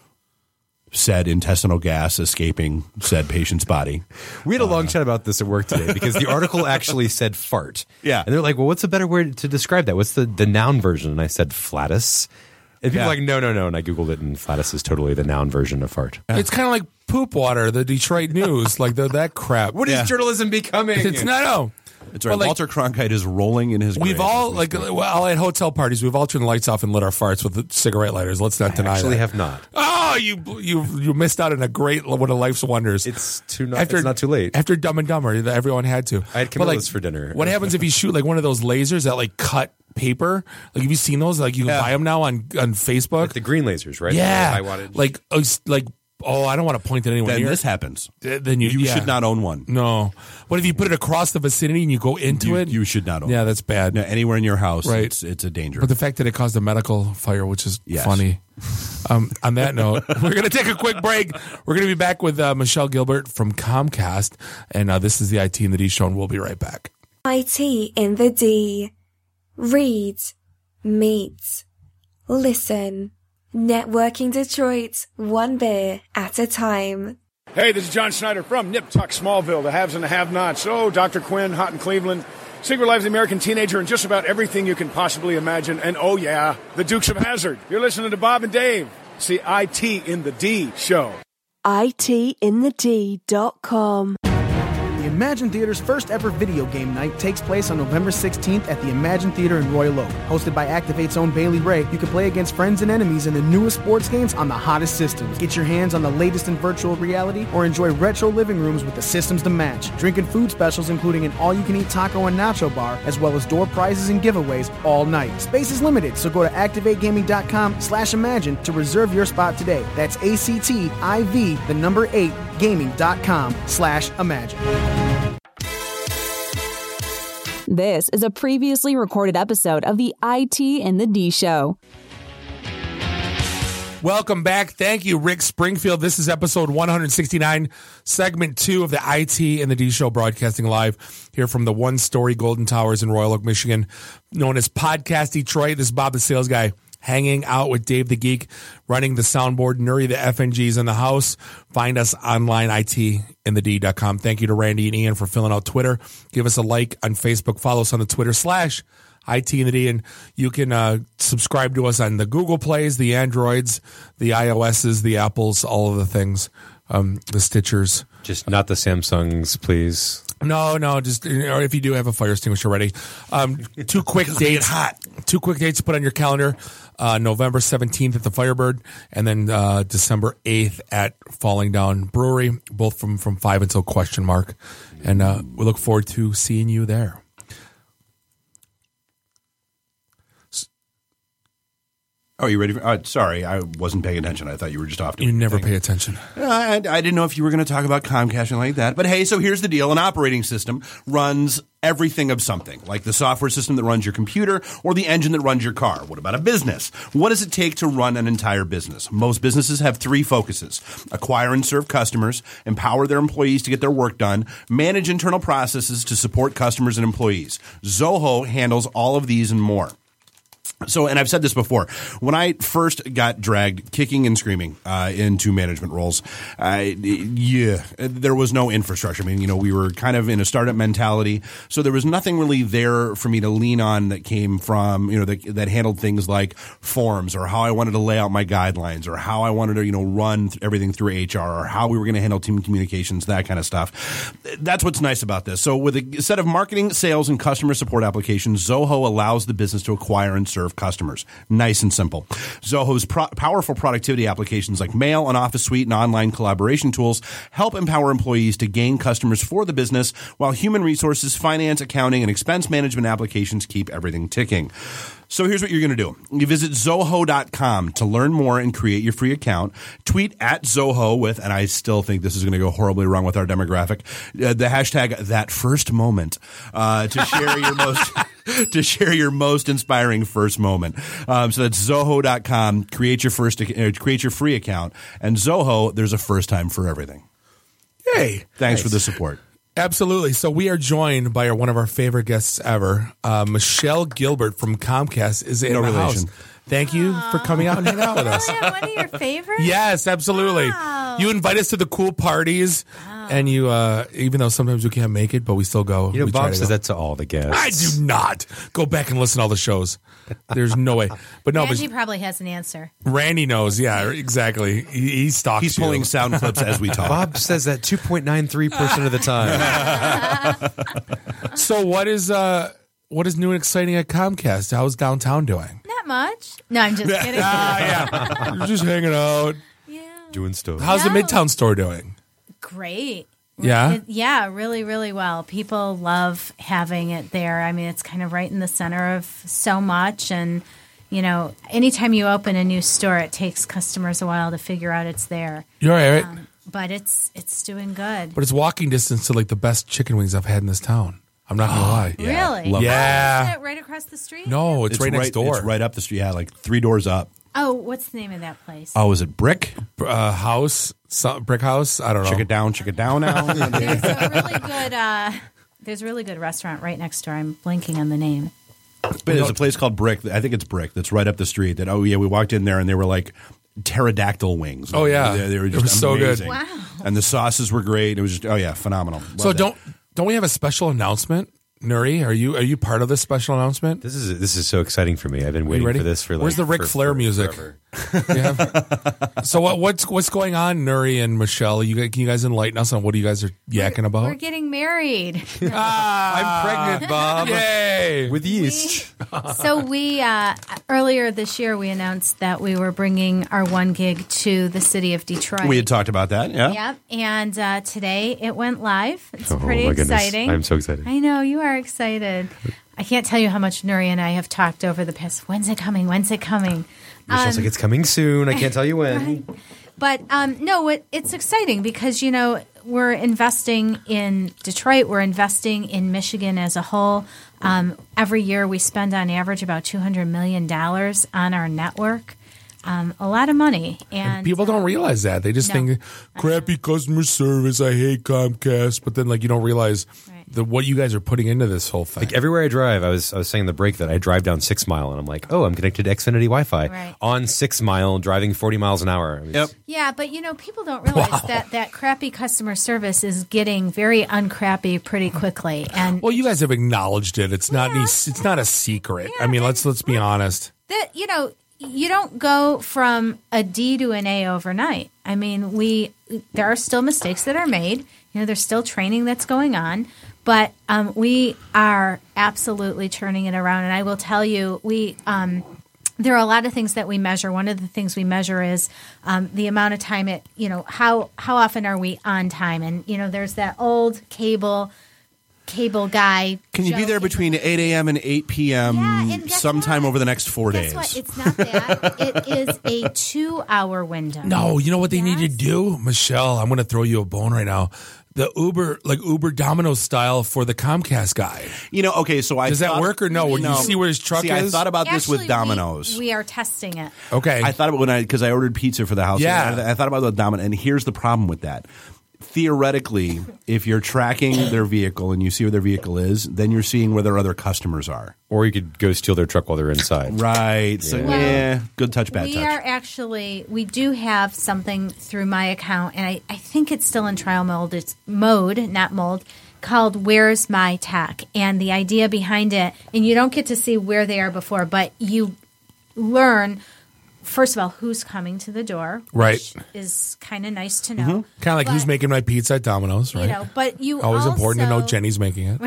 said intestinal gas escaping said patient's body. We had a long chat about this at work today because the article actually said fart. Yeah. And they're like, well, what's a better word to describe that? What's the, the noun version? And I said flatus. And people Yeah. are like, no, no, no. And I Googled it, and flatus is totally the noun version of fart. It's kind of like poop water, the Detroit News, like the, that crap. What is Yeah. journalism becoming? It's not, no. It's right. Well, like- Walter Cronkite is rolling in his. We've grave all, as we like, speak. well, at hotel parties, we've all turned the lights off and lit our farts with cigarette lighters. Let's not deny actually that. have not. Oh, you you you missed out on a great one of life's wonders. It's too not, it's not too late. After Dumb and Dumber, everyone had to. I had But, like, Camilla's for dinner. What happens if you shoot like one of those lasers that like cut paper? Like, have you seen those? Like, you can Yeah. buy them now on on Facebook. Like the green lasers, right? Yeah, I wanted. like oh, s- like oh, I don't want to point at anyone then here. this happens. Th- then you, You yeah. should not own one. No. What if you put it across the vicinity and you go into You, it? you should not own. yeah, one. that's bad. No, anywhere in your house, Right. it's it's a danger. But the fact that it caused a medical fire, which is Yes. funny. Um, on that note, we're going to take a quick break. We're going to be back with uh, Michelle Gilbert from Comcast. And uh, this is the I T in the D show, and we'll be right back. I T in the D. Read, meet, listen. Networking Detroit, one beer at a time. Hey, this is John Schneider from Nip Tuck Smallville, the haves and the have-nots. Oh, Doctor Quinn, Hot in Cleveland, Secret Lives of the American Teenager, and just about everything you can possibly imagine. And oh yeah, the Dukes of Hazzard. You're listening to Bob and Dave. It's the I T in the D show. I T in the D dot com. The Imagine Theater's first ever video game night takes place on November sixteenth at the Imagine Theater in Royal Oak. Hosted by Activate's own Bailey Ray, you can play against friends and enemies in the newest sports games on the hottest systems. Get your hands on the latest in virtual reality or enjoy retro living rooms with the systems to match. Drink and food specials including an all-you-can-eat taco and nacho bar, as well as door prizes and giveaways all night. Space is limited, so go to activategaming.com slash imagine to reserve your spot today. That's A-C-T-I-V, the number eight, gaming.com slash imagine. This is a previously recorded episode of the I T in the D Show. Welcome back. Thank you, Rick Springfield. This is episode one sixty-nine, segment two of the I T in the D Show, broadcasting live here from the one-story Golden Towers in Royal Oak, Michigan, known as Podcast Detroit. This is Bob, the sales guy, hanging out with Dave the Geek, running the soundboard. Nuri the F N G's in the house. Find us online, I T in the D dot com. Thank you to Randy and Ian for filling out Twitter. Give us a like on Facebook. Follow us on the Twitter slash I T in the D, and you can uh, subscribe to us on the Google Plays, the Androids, the iOSs, the Apples, all of the things, um, the Stitchers. Just not the Samsungs, please. No, no, just or if you do have a fire extinguisher ready. Um, two quick dates. Hot. Two quick dates to put on your calendar. Uh, November seventeenth at the Firebird, and then uh, December eighth at Falling Down Brewery, both from, from five until question mark. And uh, we look forward to seeing you there. Oh, you ready? For, uh, sorry, I wasn't paying attention. I thought you were just off. You never thing. pay attention. Uh, I, I didn't know if you were going to talk about Comcast and like that. But hey, so here's the deal. An operating system runs everything of something, like the software system that runs your computer or the engine that runs your car. What about a business? What does it take to run an entire business? Most businesses have three focuses: acquire and serve customers, empower their employees to get their work done, manage internal processes to support customers and employees. Zoho handles all of these and more. So, and I've said this before, when I first got dragged kicking and screaming uh, into management roles, I, yeah, there was no infrastructure. I mean, you know, we were kind of in a startup mentality, so there was nothing really there for me to lean on that came from, you know, that, that handled things like forms or how I wanted to lay out my guidelines or how I wanted to, you know, run everything through H R or how we were going to handle team communications, that kind of stuff. That's what's nice about this. So with a set of marketing, sales, and customer support applications, Zoho allows the business to acquire and serve customers. Nice and simple. Zoho's pro- powerful productivity applications like Mail, an Office Suite, and online collaboration tools help empower employees to gain customers for the business, while human resources, finance, accounting, and expense management applications keep everything ticking. So here's what you're going to do. You visit Zoho dot com to learn more and create your free account. Tweet at Zoho with, and I still think this is going to go horribly wrong with our demographic, uh, the hashtag that first moment uh, to share your most to share your most inspiring first moment. Um, so that's Zoho dot com. Create your first uh, create your free account. And Zoho, there's a first time for everything. Yay! Thanks Nice. for the support. Absolutely. So we are joined by our, one of our favorite guests ever, uh, Michelle Gilbert from Comcast is in No the relation. house. Thank you for coming out and hanging out with us. One of your favorites? Yes, absolutely. Wow. You invite us to the cool parties, and you, uh, even though sometimes we can't make it, but we still go. You know, We try Bob to says go. that to all the guests. I do not. Go back and listen to all the shows. There's no way. But no, Angie but probably has an answer. Randy knows. Yeah, exactly. He, he stalks He's you. pulling sound clips as we talk. Bob says that two point nine three percent of the time. So what is uh what is new and exciting at Comcast? How's downtown doing? Not much. No, I'm just kidding. ah, yeah. You're just hanging out. Doing stuff. How's No. the Midtown store doing? Great. Yeah? It- yeah, really, really well. People love having it there. I mean, it's kind of right in the center of so much. And, you know, anytime you open a new store, it takes customers a while to figure out it's there. You're all right. Um, but it's it's doing good. But it's walking distance to like the best chicken wings I've had in this town. I'm not gonna lie. Really? Love it. Yeah. Oh, isn't it right across the street? No, it's, right next door. It's right up the street. Yeah, like three doors up. Oh, what's the name of that place? Oh, is it Brick? Uh, house, some, brick house. I don't know. Check it down, check it down now. There's a really good. Uh, there's a really good restaurant right next door. I'm blanking on the name. But there's a place called Brick. I think it's Brick. That's right up the street. That oh yeah, we walked in there and they were like pterodactyl wings. Oh, yeah. they, they were It just was so good. amazing. Wow. And the sauces were great. It was just oh yeah, phenomenal. Love So that. don't don't we have a special announcement? Nuri, are you are you part of this special announcement? This is this is so exciting for me. I've been you waiting ready? for this for like Where's the Ric for- Flair for- music? forever. Yeah. So what, what's what's going on, Nuri and Michelle? You guys- can you guys enlighten us on what you guys are yakking about? We're getting married. Ah, I'm pregnant, Bob. Yay! With yeast. So we uh, earlier this year we announced that we were bringing our one gig to the city of Detroit. We had talked about that. Yeah. Yep, and uh, today it went live. It's Oh, pretty my goodness. exciting. I'm so excited. I know you are excited. I can't tell you how much Nuri and I have talked over the past. When's it coming? When's it coming? Michelle's Um, like, it's coming soon. I can't tell you when. But um, no, it, it's exciting because, you know, we're investing in Detroit. We're investing in Michigan as a whole. Um, every year we spend on average about two hundred million dollars on our network. Um, a lot of money. And People don't realize that. They just No. think crappy customer service. I hate Comcast, but then like you don't realize the what you guys are putting into this whole thing. Like everywhere I drive, I was I was saying in the break that I drive down Six Mile and I'm like, oh, I'm connected to Xfinity Wi-Fi Right. on Six Mile, driving forty miles an hour. I mean, Yep. Yeah, but you know, people don't realize Wow. that that crappy customer service is getting very uncrappy pretty quickly. And Well, you guys have acknowledged it. It's not any, it's not a secret. I mean, let's let's be honest. that you know, you don't go from a D to an A overnight. I mean, we there are still mistakes that are made. You know, there's still training that's going on, but um, we are absolutely turning it around. And I will tell you, we um, there are a lot of things that we measure. One of the things we measure is um, the amount of time it. You know, how how often are we on time? And you know, there's that old cable. Cable guy. Can you be there between eight a.m. and eight p.m. Yeah, and guess sometime what? over the next four Guess days? what? It's not that. It is a two-hour window. No, you know what they need to do, Michelle? I'm going to throw you a bone right now. The Uber, like Uber Domino's style for the Comcast guy. You know, okay, so I does that thought- work or no? When No. you see where his truck See, is, I thought about this Actually, with Domino's. We, we are testing it. Okay, I thought about when I because I ordered pizza for the house. Yeah. I, I thought about the Domino, and here's the problem with that. Theoretically, if you're tracking their vehicle and you see where their vehicle is, then you're seeing where their other customers are. Or you could go steal their truck while they're inside. Right. So, Yeah. Well, yeah, good touch, bad we touch. are actually, we do have something through my account, and I, I think it's still in trial mode. It's mode, not mold, called Where's My Tech? And the idea behind it, and you don't get to see where they are before, but you learn, first of all, who's coming to the door, Right. which is kind of nice to know. kind of like But- who's making my pizza at Domino's, You right? know, but you always important to know also- Jenny's making it.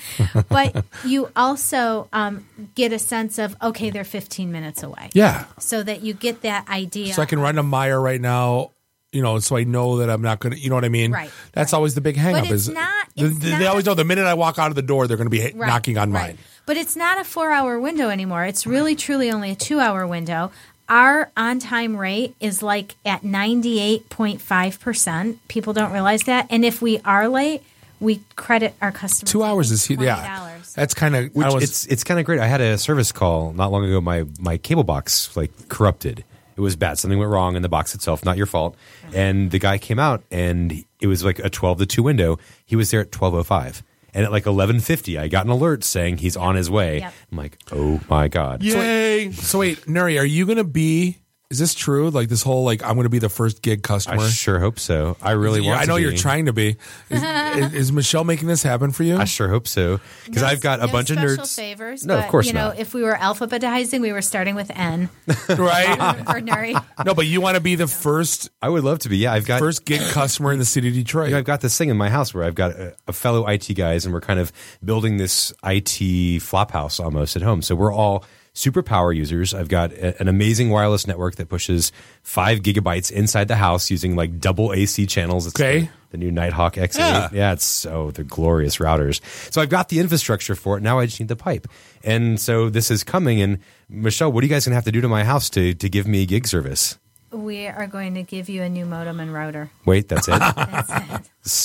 But you also um, get a sense of, okay, they're fifteen minutes away. Yeah. So that you get that idea. So I can run to Meyer right now, you know, so I know that I'm not going to, you know what I mean? Right, That's always the big hang up. But it's is not- the- it's the- not they always a- know the minute I walk out of the door, they're going to be Right, knocking on right. mine. But it's not a four-hour window anymore. It's really, truly only a two-hour window. Our on-time rate is like at ninety-eight point five percent. People don't realize that. And if we are late, we credit our customers. Two hours is, twenty yeah. dollars. That's kind of, Which it's it's kind of great. I had a service call not long ago. My my cable box like corrupted. It was bad. Something went wrong in the box itself. Not your fault. And the guy came out, and it was like a twelve to two window. He was there at twelve oh five. And at like eleven fifty, I got an alert saying he's on his way. Yep. I'm like, oh my god! Yay! So wait, Nuri, are you going to be? Is this true? Like this whole like I'm going to be the first gig customer? I sure hope so. I really Yeah, want. I know to you're be. trying to be. Is, is, is Michelle making this happen for you? I sure hope so because No- I've got a no bunch of special nerds. favors. No, but, of course you know, not. if we were alphabetizing, we were starting with N. right? For Nuri. No, but you want to be the first I would love to be. Yeah, I've got first gig customer in the city of Detroit. You know, I've got this thing in my house where I've got a, a fellow I T guys, and we're kind of building this I T flop house almost at home. So we're all super power users. I've got a, an amazing wireless network that pushes five gigabytes inside the house using like double A C channels. It's Okay. the, the new Nighthawk X eight. Yeah. Yeah, it's so they're glorious routers. So I've got the infrastructure for it. Now I just need the pipe. And so this is coming. And Michelle, what are you guys going to have to do to my house to to give me gig service? We are going to give you a new modem and router. Wait, that's it. That's it.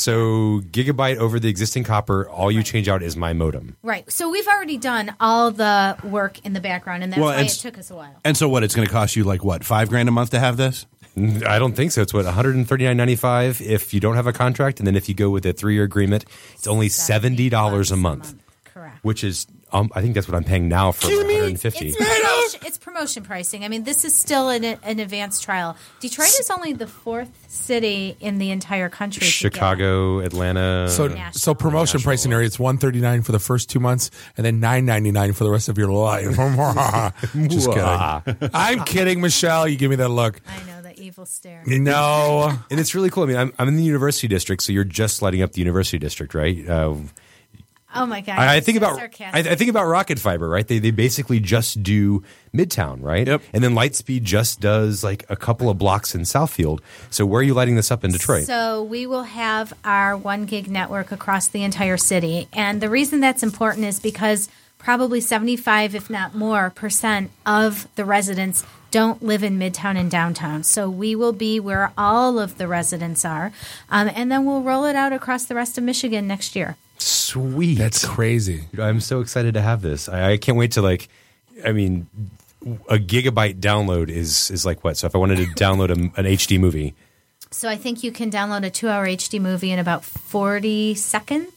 So gigabyte over the existing copper. All you change out is my modem. Right. So we've already done all the work in the background, and that's Well, why and it s- took us a while. And so what? It's going to cost you like what, five grand a month to have this? I don't think so. It's what one hundred thirty-nine ninety-five if you don't have a contract, and then if you go with a three-year agreement, it's only seventy dollars a month. Correct. Which is, um, I think that's what I'm paying now for one hundred fifty. It's promotion, it's promotion pricing. I mean, this is still an, an advanced trial. Detroit is only the fourth city in the entire country. to get it. Chicago, Atlanta. So, so promotion pricing area, it's one thirty nine for the first two months, and then nine ninety nine for the rest of your life. Just kidding. I'm kidding, Michelle. You give me that look. I know that evil stare. No, and it's really cool. I mean, I'm, I'm in the university district, so you're just lighting up the university district, right? Uh, Oh my god! I, I you're think so about I, sarcastic. I think about Rocket Fiber, right? They they basically just do Midtown, right? Yep. And then Lightspeed just does like a couple of blocks in Southfield. So where are you lighting this up in Detroit? So we will have our one gig network across the entire city. And the reason that's important is because probably seventy-five, if not more, percent of the residents don't live in Midtown and downtown. So we will be where all of the residents are. Um, and then we'll roll it out across the rest of Michigan next year. Sweet. That's crazy. I'm so excited to have this. I, I can't wait to like, I mean, a gigabyte download is is like what? So if I wanted to download a, an H D movie. So I think you can download a two-hour H D movie in about forty seconds.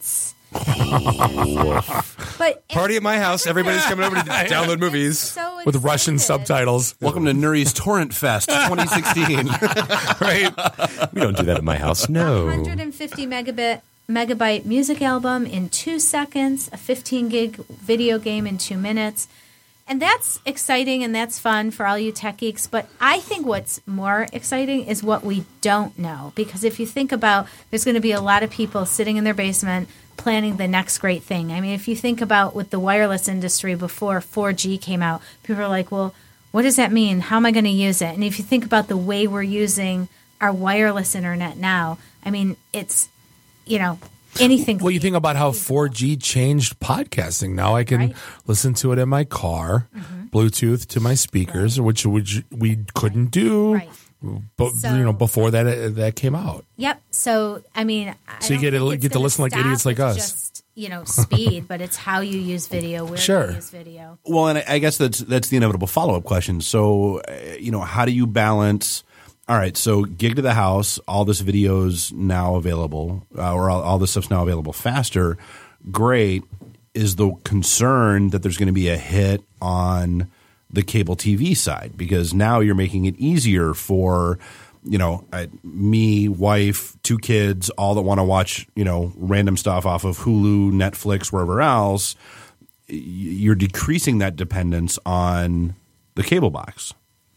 But party at my house. Everybody's coming over to download movies so with Russian subtitles. Welcome to Nuri's Torrent Fest twenty sixteen. Right? We don't do that at my house. No. one hundred fifty megabit megabyte music album in two seconds, a fifteen gig video game in two minutes. And that's exciting and that's fun for all you tech geeks. But I think what's more exciting is what we don't know. Because if you think about, there's going to be a lot of people sitting in their basement planning the next great thing. I mean, if you think about with the wireless industry before four G came out, people are like, well, what does that mean? How am I going to use it? And if you think about the way we're using our wireless internet now, I mean, it's, you know, anything. Well, you think about how four G changed podcasting. Now I can Right. listen to it in my car, Bluetooth to my speakers, which which we couldn't do, but So- you know before that uh, that came out. Yep. So, I mean, I So you don't get to- think it's get to gonna listen like stop idiots like with us. Just, you know, speed, but it's how you use video, where Sure. you use video. Well, and I- I guess that's that's the inevitable follow up question. So, uh, you know, how do you balance? All right, so gig to the house, all this video's now available, uh, or all, all this stuff's now available faster. Great. Is the concern that there's going to be a hit on the cable T V side? Because now you're making it easier for, you know, uh, me, wife, two kids, all that want to watch, you know, random stuff off of Hulu, Netflix, wherever else. Y- You're decreasing that dependence on the cable box.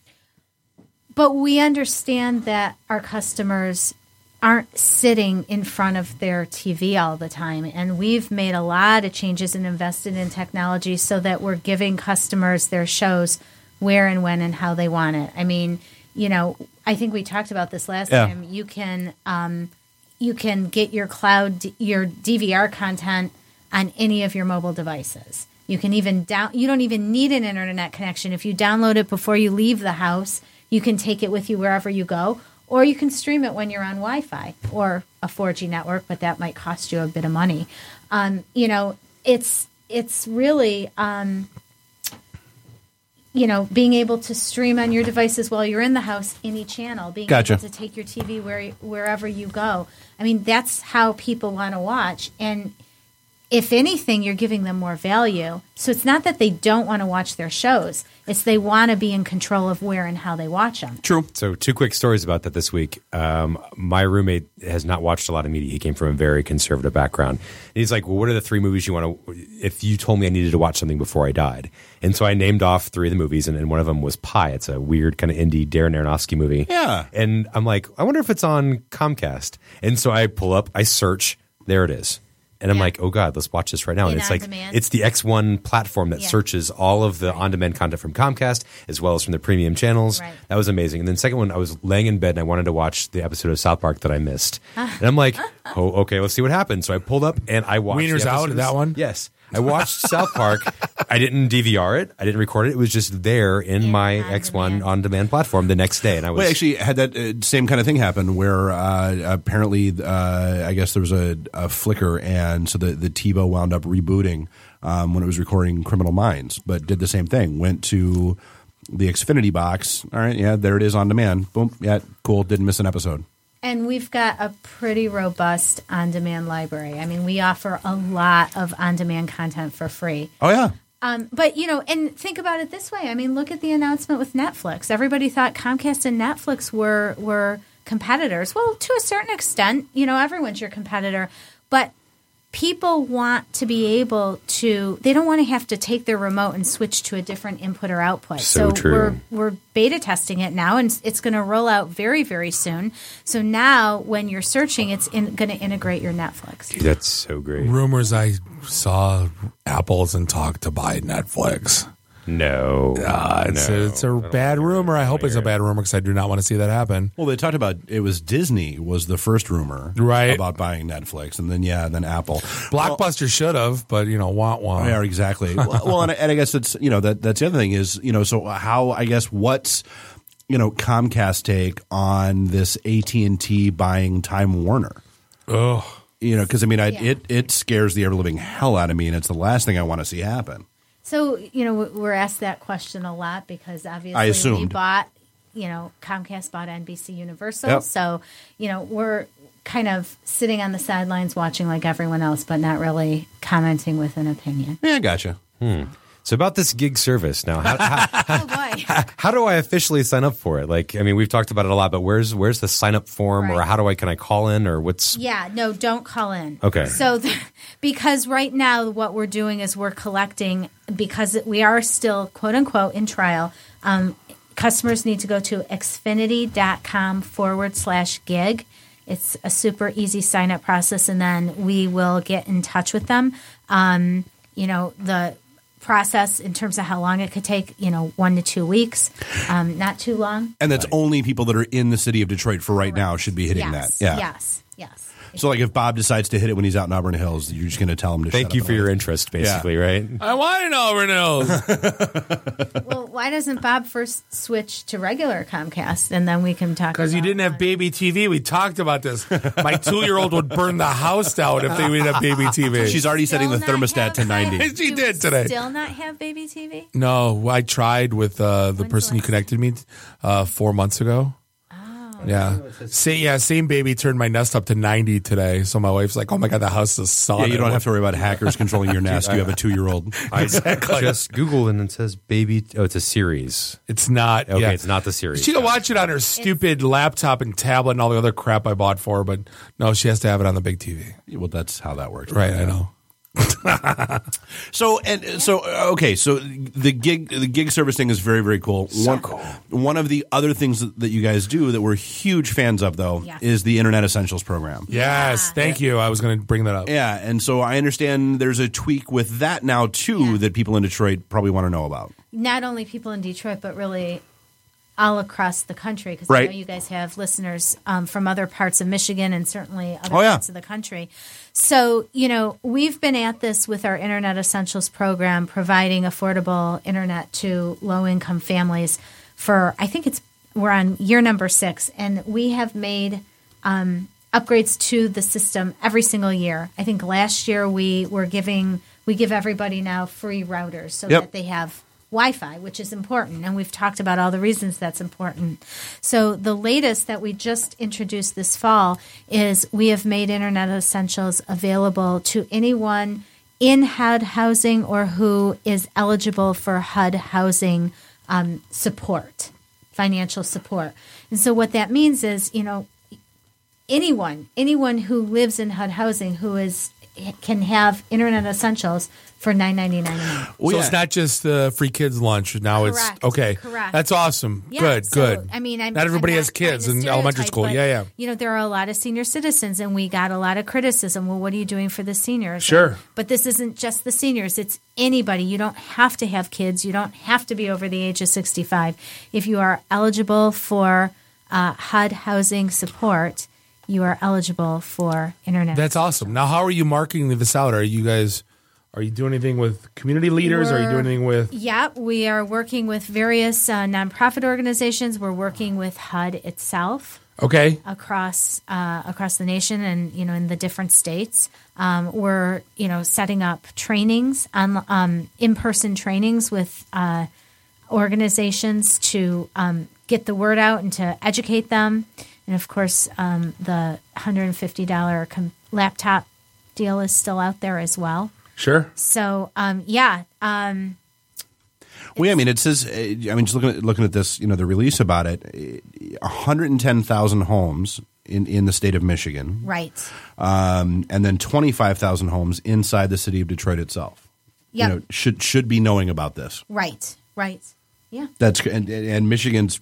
But we understand that our customers aren't sitting in front of their T V all the time. And we've made a lot of changes and invested in technology so that we're giving customers their shows where and when and how they want it. I mean, you know, I think we talked about this last Yeah. time. You can um, you can get your cloud, your D V R content on any of your mobile devices. You can even down. You don't even need an internet connection. If you download it before you leave the house, you can take it with you wherever you go, or you can stream it when you're on Wi-Fi or a four G network, but that might cost you a bit of money. Um, you know, it's it's really, um, you know, being able to stream on your devices while you're in the house, any channel, being Gotcha. able to take your T V where wherever you go. I mean, that's how people want to watch. And if anything, you're giving them more value. So it's not that they don't want to watch their shows. It's they want to be in control of where and how they watch them. True. So two quick stories about that this week. Um, my roommate has not watched a lot of media. He came from a very conservative background. And he's like, well, what are the three movies you want to – if you told me I needed to watch something before I died. And so I named off three of the movies, and, and one of them was Pi. It's a weird kind of indie Darren Aronofsky movie. Yeah. And I'm like, I wonder if it's on Comcast. And so I pull up, I search, there it is. And I'm like, oh, God, let's watch this right now. In and it's on like, demand? it's the X one platform that Yeah. searches all of the on-demand content from Comcast as well as from the premium channels. Right. That was amazing. And then second one, I was laying in bed and I wanted to watch the episode of South Park that I missed. And I'm like, oh, okay, let's see what happens. So I pulled up and I watched Wiener's the Out, episodes. that one? Yes. I watched South Park. I didn't D V R it. I didn't record it. It was just there in my X one on-demand platform the next day. And I was Well, actually, had that uh, same kind of thing happen where uh, apparently, uh, I guess there was a, a flicker, and so the, the TiVo wound up rebooting um, when it was recording Criminal Minds, but did the same thing. Went to the Xfinity box. All right, yeah, there it is on demand. Boom, yeah, cool. Didn't miss an episode. And we've got a pretty robust on-demand library. I mean, we offer a lot of on-demand content for free. Oh, yeah. Um, but, you know, and think about it this way. I mean, look at the announcement with Netflix. Everybody thought Comcast and Netflix were were competitors. Well, to a certain extent, you know, everyone's your competitor. But people want to be able to, they don't want to have to take their remote and switch to a different input or output. So true. we're we're beta testing it now, and it's going to roll out very, very soon. So now when you're searching, it's in, going to integrate your Netflix. Dude, that's so great. Rumors I saw Apple's and talk to buy Netflix. No. Uh, it's, No. a, it's a bad rumor. I hope it's a bad rumor because I do not want to see that happen. Well, they talked about it was Disney was the first rumor Right. about buying Netflix, and then yeah, then Apple. Blockbuster should have, but you know, want want. Yeah, exactly. well, well and, I, and I guess that's you know that that's the other thing is you know so how I guess what's you know Comcast take on this A T and T buying Time Warner? Oh, you know because I mean I, Yeah. it it scares the ever living hell out of me, and it's the last thing I want to see happen. So, you know, we're asked that question a lot because obviously I we assumed. bought, you know, Comcast bought N B C Universal. Yep. So, you know, we're kind of sitting on the sidelines watching like everyone else, but not really commenting with an opinion. Yeah, gotcha. Hmm. So about this gig service now, how, how, Oh, boy. how do I officially sign up for it? Like, I mean, we've talked about it a lot, but where's where's the sign up form, or Right. how do I can I call in, or what's? Yeah, no, don't call in. Okay. So, the, because right now what we're doing is we're collecting, because we are still, quote unquote, in trial, um, customers need to go to xfinity.com forward slash gig. It's a super easy sign up process, and then we will get in touch with them. Um, you know, the process in terms of how long it could take, you know, one to two weeks, um, not too long. And that's only people that are in the city of Detroit for right now should be hitting Yes, that. Yeah. yes, yes. So, like, if Bob decides to hit it when he's out in Auburn Hills, you're just going to tell him to Thank shut you up for and your wait. interest, basically, Yeah. right? I want an Auburn Hills. Well, why doesn't Bob first switch to regular Comcast, and then we can talk? Because you didn't have baby T V. We talked about this. My two-year-old would burn the house down if they didn't have baby T V. She's already setting the thermostat to ninety. She did today. Still not have baby T V? No, I tried with uh, the person you connected me uh, four months ago. Yeah, Say, yeah, same baby turned my Nest up to ninety today. So my wife's like, "Oh my god, the house is solid." Yeah, you don't have to worry about hackers controlling your Nest. You have a two-year-old. I Exactly. just Googled and it says baby. Oh, it's a series. It's not. Okay, yeah. it's not the series. She can watch it on her stupid laptop and tablet and all the other crap I bought for her, but no, she has to have it on the big T V. Well, that's how that works. Right, I know. So and so okay, so the gig the gig service thing is very very cool. So one, cool. One of the other things that, that you guys do that we're huge fans of though Yes. is the Internet Essentials program. Yes, thank you. I was going to bring that up. Yeah, and so I understand there's a tweak with that now too that people in Detroit probably want to know about. Not only people in Detroit, but really all across the country, because I Right. know you guys have listeners um, from other parts of Michigan and certainly other Oh, yeah. parts of the country. So, you know, we've been at this with our Internet Essentials program, providing affordable internet to low-income families for, I think it's, we're on year number six, and we have made um, upgrades to the system every single year. I think last year we were giving, we give everybody now free routers so Yep. that they have Wi-Fi, which is important, and we've talked about all the reasons that's important. So the latest that we just introduced this fall is we have made Internet Essentials available to anyone in H U D housing or who is eligible for H U D housing um, support, financial support. And so what that means is, you know, anyone, anyone who lives in H U D housing who is can have Internet Essentials for nine ninety-nine a month. so it's not just the free kids lunch. Now Correct, it's okay. correct. That's awesome. Yeah, good, so, good. I mean, I'm, not everybody I'm has kids trying in to elementary stereotype, school. but, Yeah, yeah. You know, there are a lot of senior citizens, and we got a lot of criticism. Well, what are you doing for the seniors? Sure. And- but this isn't just the seniors. It's anybody. You don't have to have kids. You don't have to be over the age of sixty-five. If you are eligible for uh, H U D housing support, you are eligible for internet. That's awesome. Now, how are you marketing this out? Are you guys, are you doing anything with community leaders? are you doing anything with? Yeah, we are working with various uh, nonprofit organizations. We're working with H U D itself. Okay. Across uh, across the nation, and you know, in the different states, um, we're you know setting up trainings on um, in person trainings with uh, organizations to um, get the word out and to educate them. And of course, um, the one hundred fifty dollars com- laptop deal is still out there as well. Sure. So, um, yeah. Um, Well, yeah, I mean, it says. uh, I mean, just looking at looking at this, you know, the release about it, one hundred ten thousand homes in, in the state of Michigan, right. um, and then twenty-five thousand homes inside the city of Detroit itself. Yep. You know, should should be knowing about this. Right. Right. Yeah. That's and, and Michigan's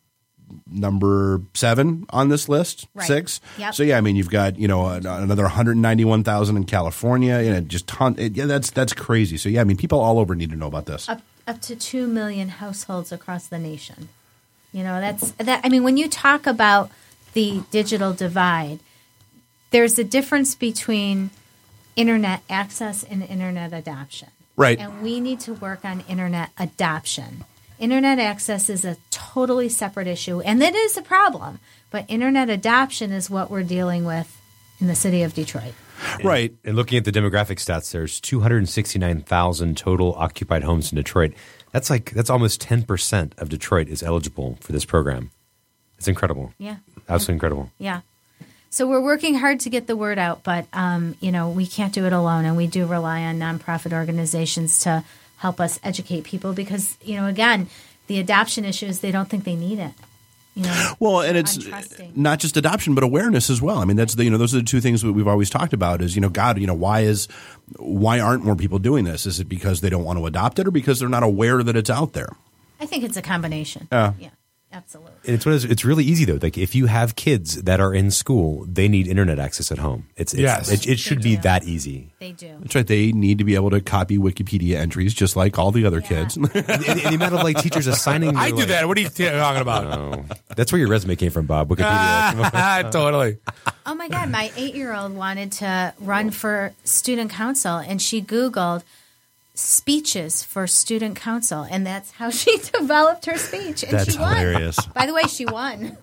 number seven on this list, Right. six. Yep. So yeah, I mean, you've got you know another one hundred ninety-one thousand in California. You know, just ton. It, yeah, that's that's crazy. So yeah, I mean, people all over need to know about this. Up up to two million households across the nation. You know, that's that. I mean, when you talk about the digital divide, there's a difference between internet access and internet adoption. Right. And we need to work on internet adoption. Internet access is a totally separate issue, and that is a problem. But internet adoption is what we're dealing with in the city of Detroit. Right. And looking at the demographic stats, there's two hundred sixty-nine thousand total occupied homes in Detroit. That's like that's almost ten percent of Detroit is eligible for this program. It's incredible. Yeah. Absolutely incredible. Yeah. So we're working hard to get the word out, but um, you know, we can't do it alone, and we do rely on nonprofit organizations to help us educate people because, you know, again, the adoption issue is they don't think they need it. You know, well, and it's not just adoption, but awareness as well. I mean, that's the, you know, those are the two things that we've always talked about is, you know, God, you know, why is, why aren't more people doing this? Is it because they don't want to adopt it or because they're not aware that it's out there? I think it's a combination. Uh, yeah. Absolutely. And it's, it's really easy, though. Like, if you have kids that are in school, they need internet access at home. It's, it's Yes. It, it should They be do. that easy. They do. That's right. They need to be able to copy Wikipedia entries just like all the other kids. and, and the amount of like teachers assigning. I their, do like- that. What are you t- talking about? No. That's where your resume came from, Bob. Wikipedia. Totally. Oh my God, my eight-year-old wanted to run for student council, and she Googled speeches for student council, and that's how she developed her speech. And That's she won. hilarious. By the way, she won.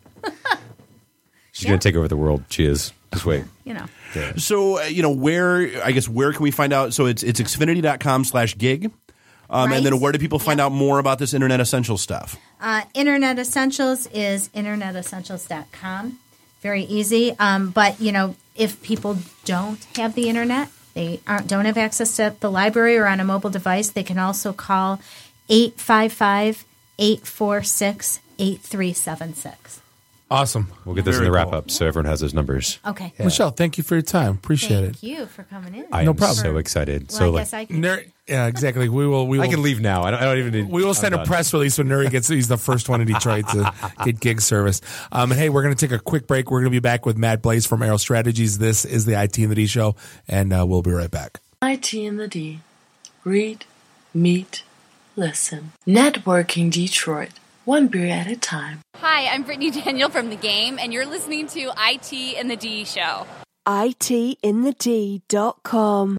She's going to take over the world. She is. Just wait. You know. So, uh, you know, where, I guess, where can we find out? So it's, it's xfinity.com slash gig. Um, Right. And then where do people find out more about this Internet Essentials stuff? Uh, Internet Essentials is internet essentials dot com. Very easy. Um, but, you know, if people don't have the internet, they aren't, don't have access to the library or on a mobile device, they can also call eight five five, eight four six, eight three seven six. Awesome. We'll get this Very in the wrap cool. up so everyone has those numbers. Okay. Michelle, thank you for your time. Appreciate Thank it. you for coming in. I No am problem. so excited. Well, so I like, guess I can. Ner- yeah, exactly. We will. We will. I can leave now. I don't, I don't even need. We will send I'm a done. press release when Nuri gets. He's the first one in Detroit to get gig service. Um, and hey, we're going to take a quick break. We're going to be back with Matt Blaze from Aero Strategies. This is the I T and the D Show, and uh, we'll be right back. I T and the D. Read, meet, listen. Networking Detroit. One beer at a time. Hi, I'm Brittany Daniel from The Game, and you're listening to I T and the D Show. I T in the D dot com.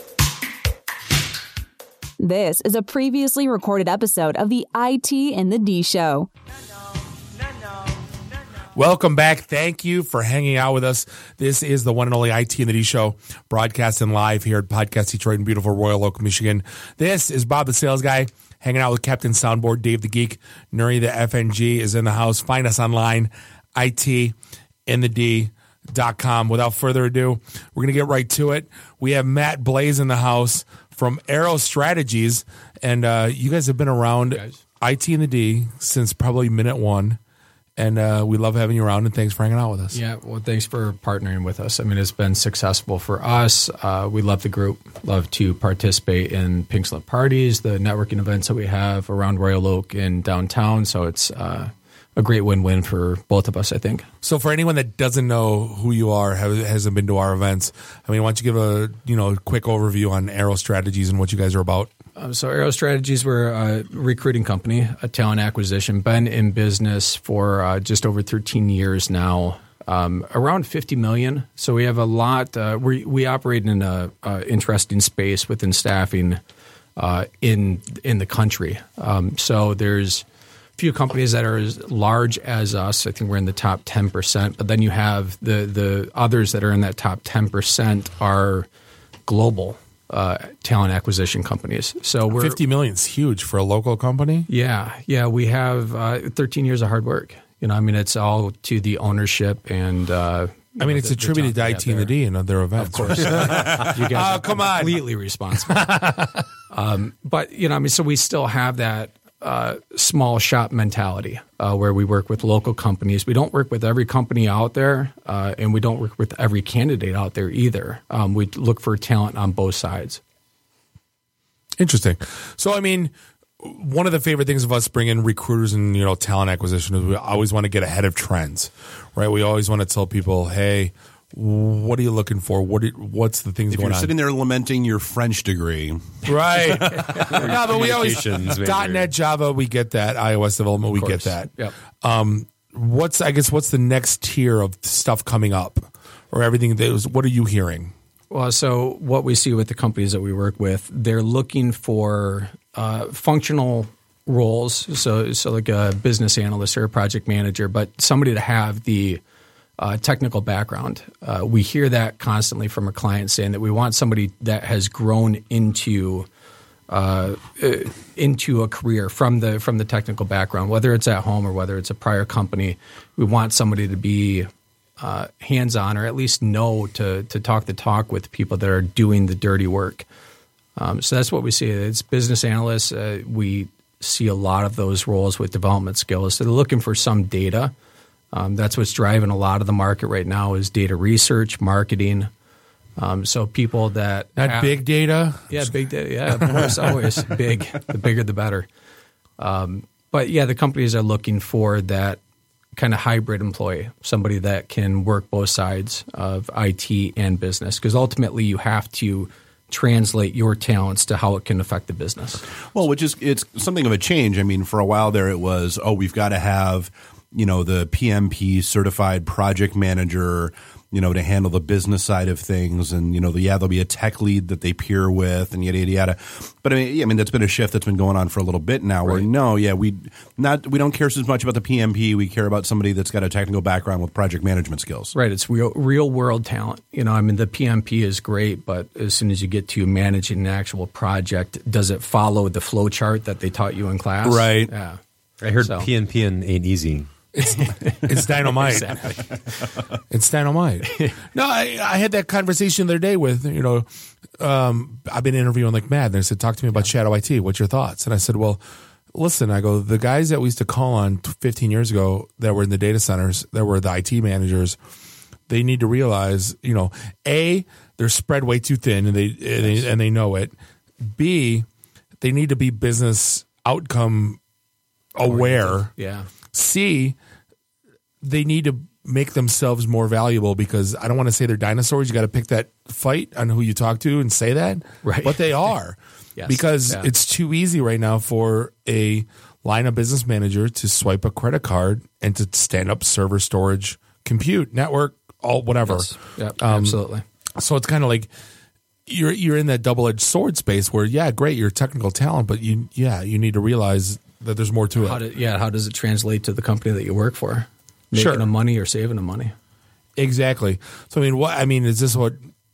This is a previously recorded episode of the I T and the D Show. Welcome back. Thank you for hanging out with us. This is the one and only I T and the D Show, broadcasting live here at Podcast Detroit in beautiful Royal Oak, Michigan. This is Bob the Sales Guy, hanging out with Captain Soundboard, Dave the Geek. Nuri the F N G is in the house. Find us online, I T in the D dot com. Without further ado, we're going to get right to it. We have Matt Blaze in the house from Aero Strategies, and uh, you guys have been around I T and the D since probably minute one. And uh, we love having you around, and thanks for hanging out with us. Yeah, well, thanks for partnering with us. I mean, it's been successful for us. Uh, we love the group, love to participate in Pink Slip parties, the networking events that we have around Royal Oak and downtown. So it's uh, a great win-win for both of us, I think. So for anyone that doesn't know who you are, have, hasn't been to our events, I mean, why don't you give a you know quick overview on Aero Strategies and what you guys are about? Uh, so Aero Strategies, we're a recruiting company, a talent acquisition. Been in business for uh, just over thirteen years now, um, around fifty million. So we have a lot. Uh, we we operate in a, a interesting space within staffing uh, in in the country. Um, so there's a few companies that are as large as us. I think we're in the top ten percent. But then you have the the others that are in that top ten percent are global. Uh, talent acquisition companies. So we're fifty million is huge for a local company. Yeah, yeah, we have uh, thirteen years of hard work. You know, I mean, it's all to the ownership and. Uh, I mean, it's the, attributed the to I T and the D and other events. Of course, you guys oh, are come on, completely responsible. um, but you know, I mean, so we still have that uh, small shop mentality uh, where we work with local companies. We don't work with every company out there, uh, and we don't work with every candidate out there either. Um, we look for talent on both sides. Interesting. So, I mean, one of the favorite things of us bringing recruiters and, you know, talent acquisition is we always want to get ahead of trends, right? We always want to tell people, hey, what are you looking for? What are, what's the things If going you're on? sitting there lamenting your French degree. Right. No, but we always, Communications major. dot net, Java, we get that. iOS development, we get that. Yep. Um, what's, I guess, what's the next tier of stuff coming up or everything that was, what are you hearing? Well, so what we see with the companies that we work with, they're looking for uh, functional roles, so so like a business analyst or a project manager, but somebody to have the uh, technical background. Uh, we hear that constantly from a client saying that we want somebody that has grown into uh, into a career from the from the technical background, whether it's at home or whether it's a prior company. We want somebody to be uh, hands-on, or at least know to to talk the talk with people that are doing the dirty work. Um, so that's what we see. It's business analysts. Uh, we see a lot of those roles with development skills. So they're looking for some data. Um, that's what's driving a lot of the market right now is data research, marketing. Um, so people that Not have, big data? Yeah, big data. Yeah, of course, always big. The bigger, the better. Um, but yeah, the companies are looking for that kind of hybrid employee, somebody that can work both sides of I T and business, because ultimately you have to translate your talents to how it can affect the business. Well, which is it's something of a change. I mean, for a while there, it was oh, we've got to have you know the P M P certified project manager, you know, to handle the business side of things, and you know, the, yeah, there'll be a tech lead that they peer with, and yada yada yada. But I mean, yeah, I mean, that's been a shift that's been going on for a little bit now. Where Right. no, yeah, we not we don't care so much about the P M P. We care about somebody that's got a technical background with project management skills. Right. It's real real world talent. You know, I mean, the P M P is great, but as soon as you get to managing an actual project, does it follow the flow chart that they taught you in class? Right. Yeah. I heard So- P N P ain't easy. It's, it's dynamite. Exactly. It's dynamite. No, I, I had that conversation the other day with, you know, um, I've been interviewing like mad. And they said, talk to me about Shadow I T. What's your thoughts? And I said, well, listen, I go, the guys that we used to call on fifteen years ago that were in the data centers, that were the I T managers, they need to realize, you know, A, they're spread way too thin and they, and they, and they know it. B, they need to be business outcome aware. Yeah. C, they need to make themselves more valuable, because I don't want to say they're dinosaurs. You got to pick that fight on who you talk to and say that. Right. But they are. Yes. Because Yeah. it's too easy right now for a line of business manager to swipe a credit card and to stand up server, storage, compute, network, all whatever. Yes. Yep, Um, absolutely. So it's kind of like you're you're in that double-edged sword space where, yeah, great, you're technical talent, but you yeah, you need to realize that there's more to it. How do, yeah. How does it translate to the company that you work for? Making Sure. them money or saving them money? Exactly. So I mean, what I mean is this what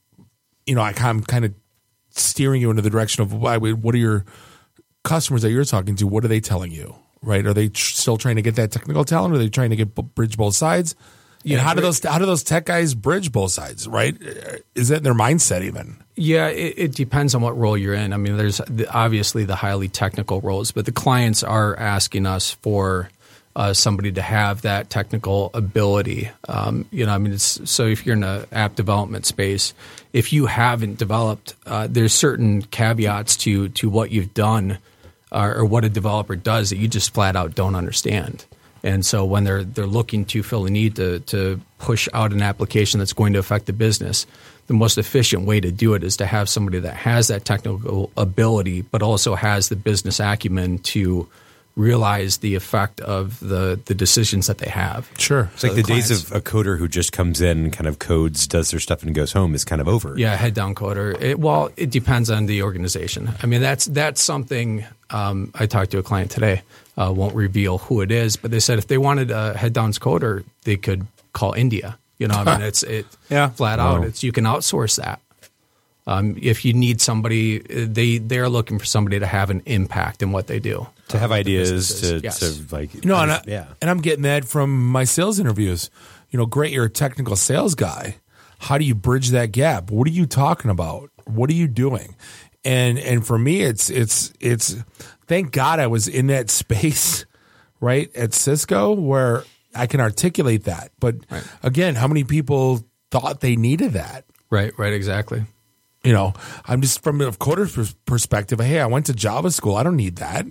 you know? I, I'm kind of steering you into the direction of why. What are your customers that you're talking to? What are they telling you? Right? Are they tr- still trying to get that technical talent? Or are they trying to get b- bridge both sides? Yeah. And how do those how do those tech guys bridge both sides? Right? Is that their mindset even? Yeah, it, it depends on what role you're in. I mean, there's the, obviously the highly technical roles, but the clients are asking us for uh, somebody to have that technical ability. Um, you know, I mean, it's, so if you're in an app development space, if you haven't developed, uh, there's certain caveats to to what you've done uh, or what a developer does that you just flat out don't understand. And so when they're they're looking to fill a need to to push out an application that's going to affect the business, the most efficient way to do it is to have somebody that has that technical ability, but also has the business acumen to realize the effect of the the decisions that they have. Sure. It's like the days of a coder who just comes in and kind of codes, does their stuff, and goes home is kind of over. Yeah, head down coder. It, well, it depends on the organization. I mean, that's that's something um, I talked to a client today. Uh, won't reveal who it is, but they said if they wanted a head down coder, they could call India. You know, I mean, it's it yeah. flat Wow. out. It's you can outsource that. Um, if you need somebody, they they're looking for somebody to have an impact in what they do, To have uh, ideas, businesses. to, yes. to like, You know, and, I, yeah. and I'm getting that from my sales interviews. You know, great, you're a technical sales guy. How do you bridge that gap? What are you talking about? What are you doing? And and for me, it's it's it's. Thank God I was in that space, right, at Cisco, where I can articulate that. But Right. again, how many people thought they needed that? Right, right, exactly. You know, I'm just from a coder's pers- perspective. Hey, I went to Java school. I don't need that,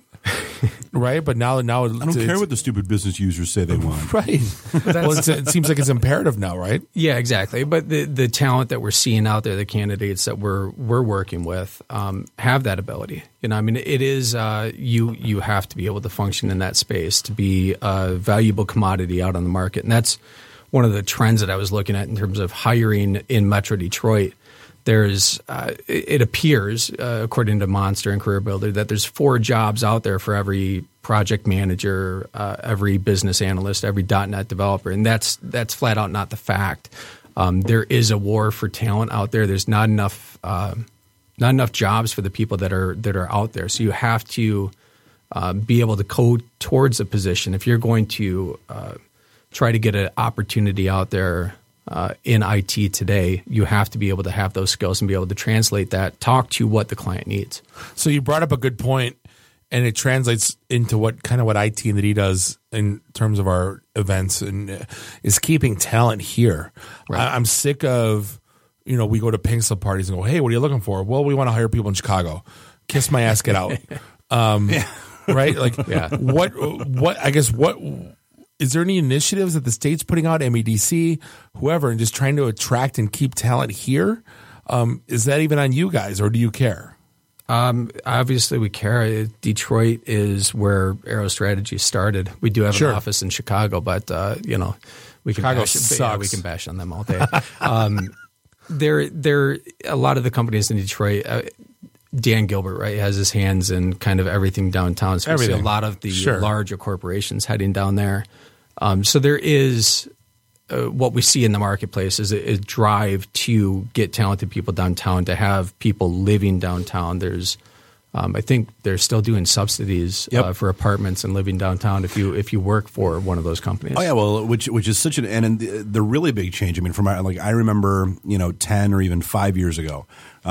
right? But now, now I don't care what the stupid business users say they want. Right. Well, it's, it seems like it's imperative now, right? Yeah, exactly. But the the talent that we're seeing out there, the candidates that we're we're working with, um, have that ability. You know, I mean, it is uh, you you have to be able to function in that space to be a valuable commodity out on the market, and that's one of the trends that I was looking at in terms of hiring in Metro Detroit. There's, uh, it, it appears, uh, according to Monster and Career Builder, that there's four jobs out there for every project manager, uh, every business analyst, every .NET developer, and that's that's flat out not the fact. Um, there is a war for talent out there. There's not enough uh, not enough jobs for the people that are that are out there. So you have to uh, be able to code towards a position if you're going to uh, try to get an opportunity out there uh, in I T today, you have to be able to have those skills and be able to translate that, talk to what the client needs. So you brought up a good point, and it translates into what kind of what I T and the D does in terms of our events, and uh, is keeping talent here. Right. I, I'm sick of, you know, we go to pink slip parties and go, hey, what are you looking for? Well, we want to hire people in Chicago. Kiss my ass, get out. Um, Yeah. Right? Like, Yeah. what, what, I guess, what, is there any initiatives that the state's putting out, M E D C, whoever, and just trying to attract and keep talent here? Um, is that even on you guys, or do you care? Um, obviously, we care. Detroit is where AeroStrategy started. We do have Sure. an office in Chicago, but uh, you know, we can Chicago bash, yeah, sucks. we can bash on them all day. um, there, there, a lot of the companies in Detroit. Uh, Dan Gilbert, right, has his hands in kind of everything downtown. So we see a Everything. lot of the Sure. larger corporations heading down there. Um, so there is uh, what we see in the marketplace is a, a drive to get talented people downtown, to have people living downtown. There's, um, I think they're still doing subsidies Yep. uh, for apartments and living downtown if you if you work for one of those companies. Oh yeah, well, which which is such an and, and the, the really big change. I mean, from my, like I remember, you know, ten or even five years ago,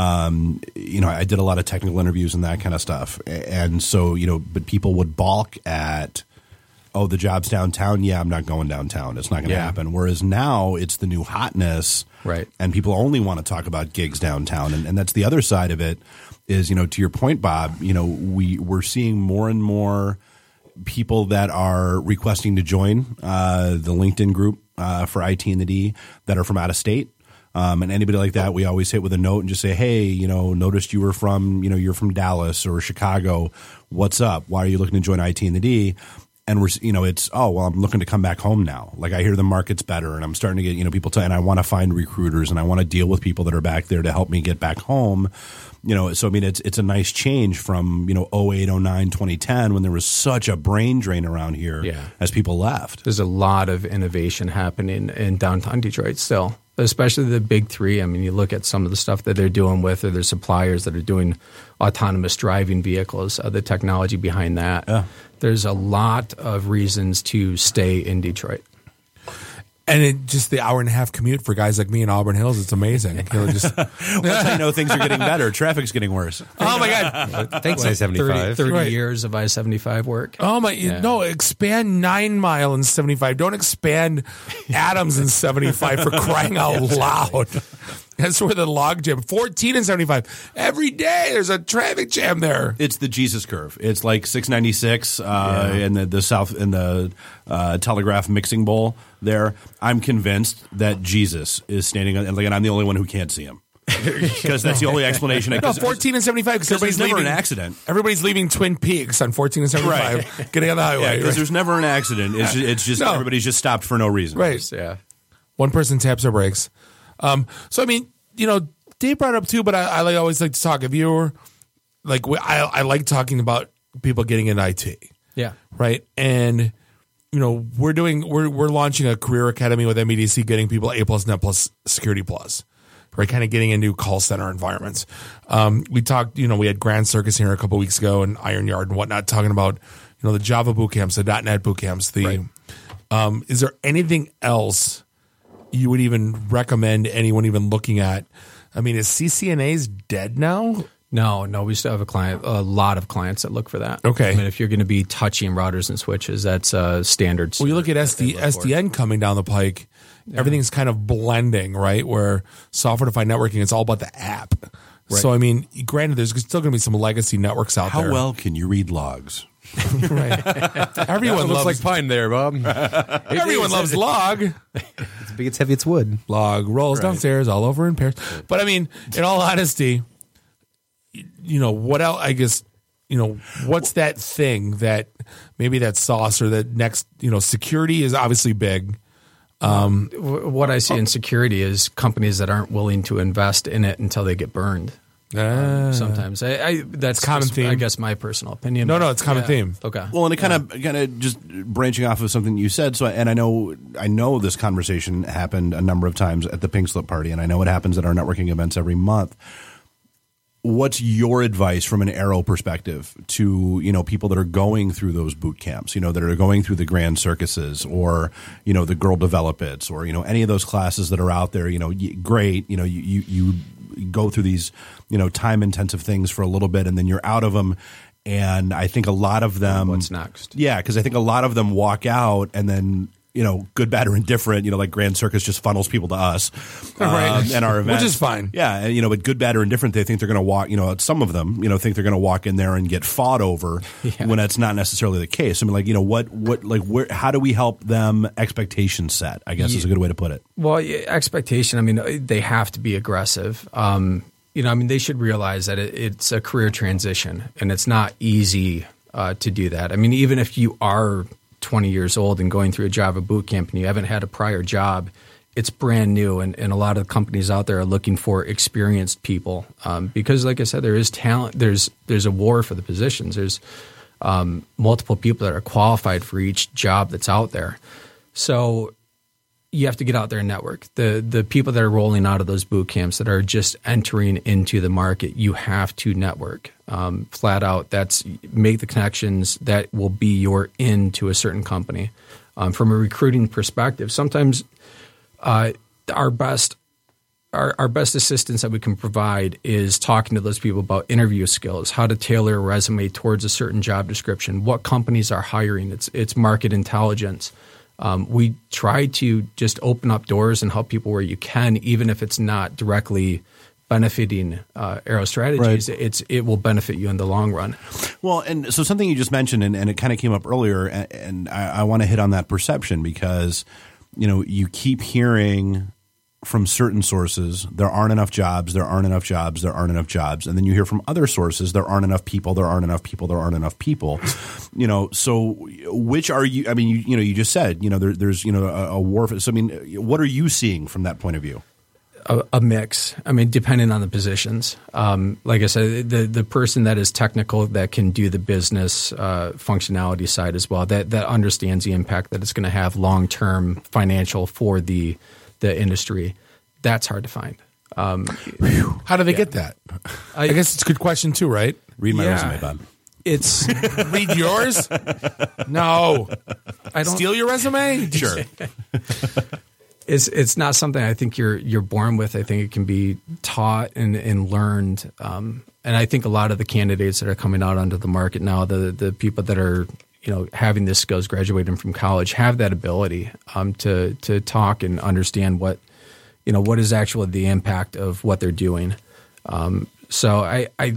um, you know, I did a lot of technical interviews and that kind of stuff, and so you know, but people would balk at, oh, the job's downtown. Yeah, I'm not going downtown. It's not going to Yeah. happen. Whereas now it's the new hotness, Right. And people only want to talk about gigs downtown, and, and that's the other side of it. Is, you know, to your point, Bob, you know, we we're seeing more and more people that are requesting to join uh, the LinkedIn group uh, for I T and the D that are from out of state. Um, and anybody like that, we always hit with a note and just say, hey, you know, noticed you were from, you know, you're from Dallas or Chicago. What's up? Why are you looking to join I T and the D? And we're, you know, it's, oh, well, I'm looking to come back home now. Like I hear the market's better, and I'm starting to get, you know, people tell, and I want to find recruiters, and I want to deal with people that are back there to help me get back home. You know, so I mean, it's it's a nice change from, you know, oh eight, oh nine, twenty ten, when there was such a brain drain around here Yeah. as people left. There's a lot of innovation happening in downtown Detroit still, especially the big three. I mean, you look at some of the stuff that they're doing with, or their suppliers that are doing autonomous driving vehicles, uh, the technology behind that. Yeah. There's a lot of reasons to stay in Detroit. And it, just the hour and a half commute for guys like me in Auburn Hills, it's amazing. You know, just, Once I know things are getting better, traffic's getting worse. oh my God. Thanks, I seventy-five. thirty, thirty Right. years of I seventy-five work. Oh my! Yeah. No, expand Nine Mile and seventy-five. Don't expand Adams and seventy-five for crying out loud. That's where the log jam. fourteen and seventy-five. Every day there's a traffic jam there. It's the Jesus curve. It's like six ninety-six uh, in the, the south in the uh, Telegraph mixing bowl there. I'm convinced that Jesus is standing on, and like, and I'm the only one who can't see him. Because that's the only explanation. I No, fourteen and seventy-five. Because there's everybody's never leaving, an accident. Everybody's leaving Twin Peaks on fourteen and seventy-five, Right. getting on the highway. Yeah, because right? there's never an accident. It's just, it's just No. everybody's just stopped for no reason. Right. Yeah. One person taps their brakes. Um, so I mean, you know, Dave brought it up too, but I, I like, always like to talk. If you're like, we- I, I like talking about people getting into I T, Yeah. right? And you know, we're doing we're we're launching a career academy with M E D C, getting people A plus, Net plus, Security plus, right? Kind of getting into call center environments. Um, we talked, you know, we had Grand Circus here a couple weeks ago and Iron Yard and whatnot, talking about, you know, the Java boot camps, the .NET boot camps. The Right. um, is there anything else you would even recommend anyone even looking at? I mean, is C C N A's dead now? No, no, we still have a client, a lot of clients that look for that. Okay. I mean, if you're going to be touching routers and switches, that's uh, standard. Well, you look at S D, S D N coming down the pike, everything's kind of blending, right? Where software-defined networking, it's all about the app. Right. So, I mean, granted, there's still going to be some legacy networks out How there. well can you read logs? Right. Everyone looks loves like pine there, Bob. Everyone loves log. It's big, it's heavy, it's wood. Log rolls Right. downstairs all over in pairs. But I mean, in all honesty, you know, what else, I guess, you know, what's that thing that maybe that sauce or that next, you know, security is obviously big. Um, what I see in security is companies that aren't willing to invest in it until they get burned. Um, sometimes I, I that's common just, theme. I guess my personal opinion. No, but- no, it's common yeah. theme. Okay. Well, and it kind of, kind of just branching off of something you said. So, and I know, I know this conversation happened a number of times at the Pink Slip Party, and I know it happens at our networking events every month. what's your advice from an Aero perspective to, you know, people that are going through those boot camps, you know, that are going through the Grand Circuses or, you know, the Girl Develop It's or, you know, any of those classes that are out there, you know, great, you know, you, you, you go through these, you know, time intensive things for a little bit and then you're out of them. And I think a lot of them. What's next? Yeah, because I think a lot of them walk out and then, you know, good, bad, or indifferent, you know, like Grand Circus just funnels people to us right. um, and our events. Which is fine. Yeah, and, you know, but good, bad, or indifferent, they think they're going to walk, you know, some of them, you know, think they're going to walk in there and get fought over yeah. when that's not necessarily the case. I mean, like, you know, what, what, like, where, how do we help them expectation set, I guess yeah. is a good way to put it. Well, expectation, I mean, they have to be aggressive. Um, you know, I mean, they should realize that it, it's a career transition and it's not easy uh, to do that. I mean, even if you are twenty years old and going through a Java boot camp and you haven't had a prior job, it's brand new. And, and a lot of companies out there are looking for experienced people um, because, like I said, there is talent. There's there's a war for the positions. There's um, multiple people that are qualified for each job that's out there. So you have to get out there and network. The the people that are rolling out of those boot camps that are just entering into the market, you have to network. Um, flat out, that's make the connections that will be your in to a certain company. Um, from a recruiting perspective, sometimes uh, our best our, our best assistance that we can provide is talking to those people about interview skills, how to tailor a resume towards a certain job description, what companies are hiring. It's it's market intelligence. Um, we try to just open up doors and help people where you can, even if it's not directly benefiting uh, Aero Strategies. Right. It's it will benefit you in the long run. Well, and so something you just mentioned, and, and it kind of came up earlier, and, and I, I want to hit on that perception because, you know, you keep hearing from certain sources, there aren't enough jobs, there aren't enough jobs, there aren't enough jobs. And then you hear from other sources, there aren't enough people, there aren't enough people, there aren't enough people. You know, so which are you, I mean, you, you know, you just said, you know, there, there's, you know, a, a war. For, so, I mean, what are you seeing from that point of view? A, a mix. I mean, depending on the positions. Um, like I said, the the person that is technical, that can do the business uh, functionality side as well, that, that understands the impact that it's going to have long-term financial for the the industry, that's hard to find. Um, How do they yeah. get that? I, I guess it's a good question too, right? Read my yeah. resume, Bob. It's read yours? No. I don't steal your resume? Sure. It's it's not something I think you're you're born with. I think it can be taught and, and learned. Um, and I think a lot of the candidates that are coming out onto the market now, the the people that are you know having this skills, graduating from college, have that ability um, to to talk and understand what you know what is actually the impact of what they're doing. Um, so I, I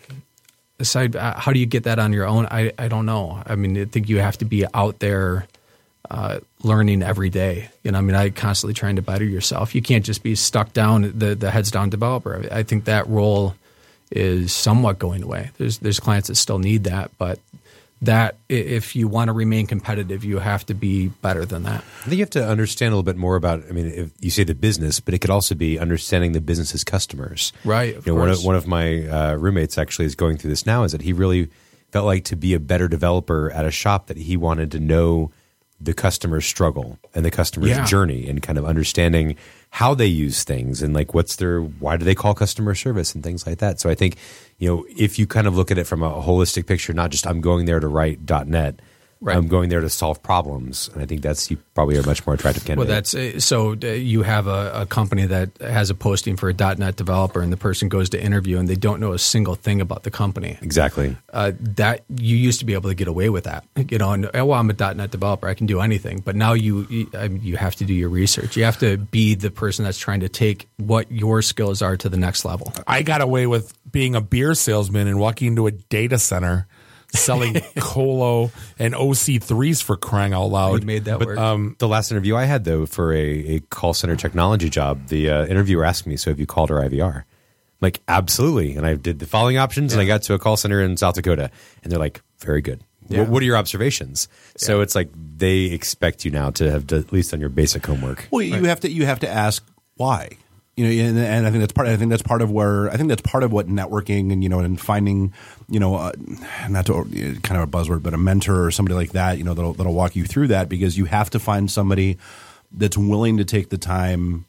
aside, uh, how do you get that on your own? I I don't know. I mean, I think you have to be out there. Uh, learning every day. You know, I mean, I constantly trying to better yourself. You can't just be stuck down the the heads down developer. I think that role is somewhat going away. There's there's clients that still need that, but that if you want to remain competitive, you have to be better than that. I think you have to understand a little bit more about. I mean, if you say the business, but it could also be understanding the business's customers. Right. Of you know, course. one of one of my uh, roommates actually is going through this now. Is that he really felt like to be a better developer at a shop that he wanted to know the customer's struggle and the customer's yeah. journey and kind of understanding how they use things and like what's their, why do they call customer service and things like that. So I think, you know, if you kind of look at it from a holistic picture, not just I'm going there to write .NET, right. I'm going there to solve problems. And I think that's, you probably are a much more attractive candidate. Well, that's, uh, so uh, you have a, a company that has a posting for a .NET developer and the person goes to interview and they don't know a single thing about the company. Exactly. Uh, that you used to be able to get away with that, you know, and well, I'm a .NET developer, I can do anything. But now you, you, I mean, you have to do your research. You have to be the person that's trying to take what your skills are to the next level. I got away with being a beer salesman and walking into a data center selling Colo and O C threes for crying out loud. We made that but, work. Um, the last interview I had, though, for a, a call center technology job, the uh, interviewer asked me, so have you called our I V R? I'm like, absolutely. And I did the following options, yeah. and I got to a call center in South Dakota, and they're like, very good. Yeah. What, what are your observations? Yeah. So it's like they expect you now to have at least done your basic homework. Well, you right. have to you have to ask why. You know, and, and I think that's part. I think that's part of where I think that's part of what networking and you know and finding, you know, uh, not to kind of a buzzword, but a mentor or somebody like that. You know, that'll that'll walk you through that because you have to find somebody that's willing to take the time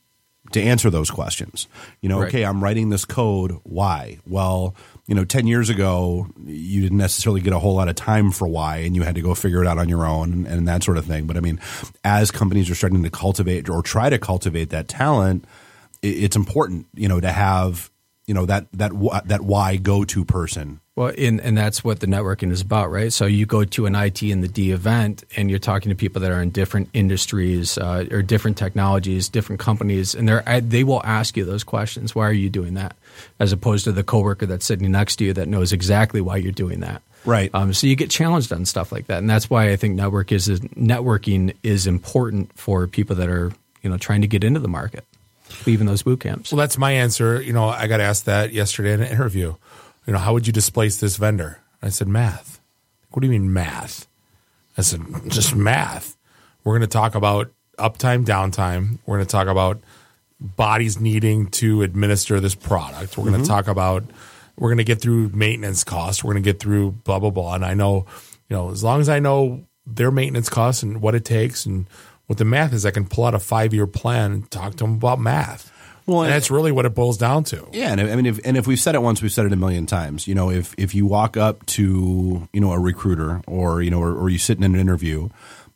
to answer those questions. You know, Right. okay, I'm writing this code. Why? Well, you know, ten years ago, you didn't necessarily get a whole lot of time for why, and you had to go figure it out on your own and, and that sort of thing. But I mean, as companies are starting to cultivate or try to cultivate that talent, it, it's important, you know, to have, you know, that that wh- that why go-to person. Well, in, and that's what the networking is about, right? So you go to an I T in the D event, and you're talking to people that are in different industries uh, or different technologies, different companies, and they're they will ask you those questions. Why are you doing that? As opposed to the coworker that's sitting next to you that knows exactly why you're doing that. Right. Um, so you get challenged on stuff like that, and that's why I think network is networking is important for people that are you know trying to get into the market, leaving those boot camps. Well, that's my answer. You know, I got asked that yesterday in an interview. You know, how would you displace this vendor? I said, math. What do you mean math? I said, just math. We're going to talk about uptime, downtime. We're going to talk about bodies needing to administer this product. We're going to Mhm. talk about, we're going to get through maintenance costs. We're going to get through blah, blah, blah. And I know, you know, as long as I know their maintenance costs and what it takes and what the math is, I can pull out a five-year plan and talk to them about math. Well, and that's really what it boils down to. Yeah, and I mean, if, and if we've said it once, we've said it a million times. You know, if if you walk up to you know a recruiter or you know or, or you sit in an interview,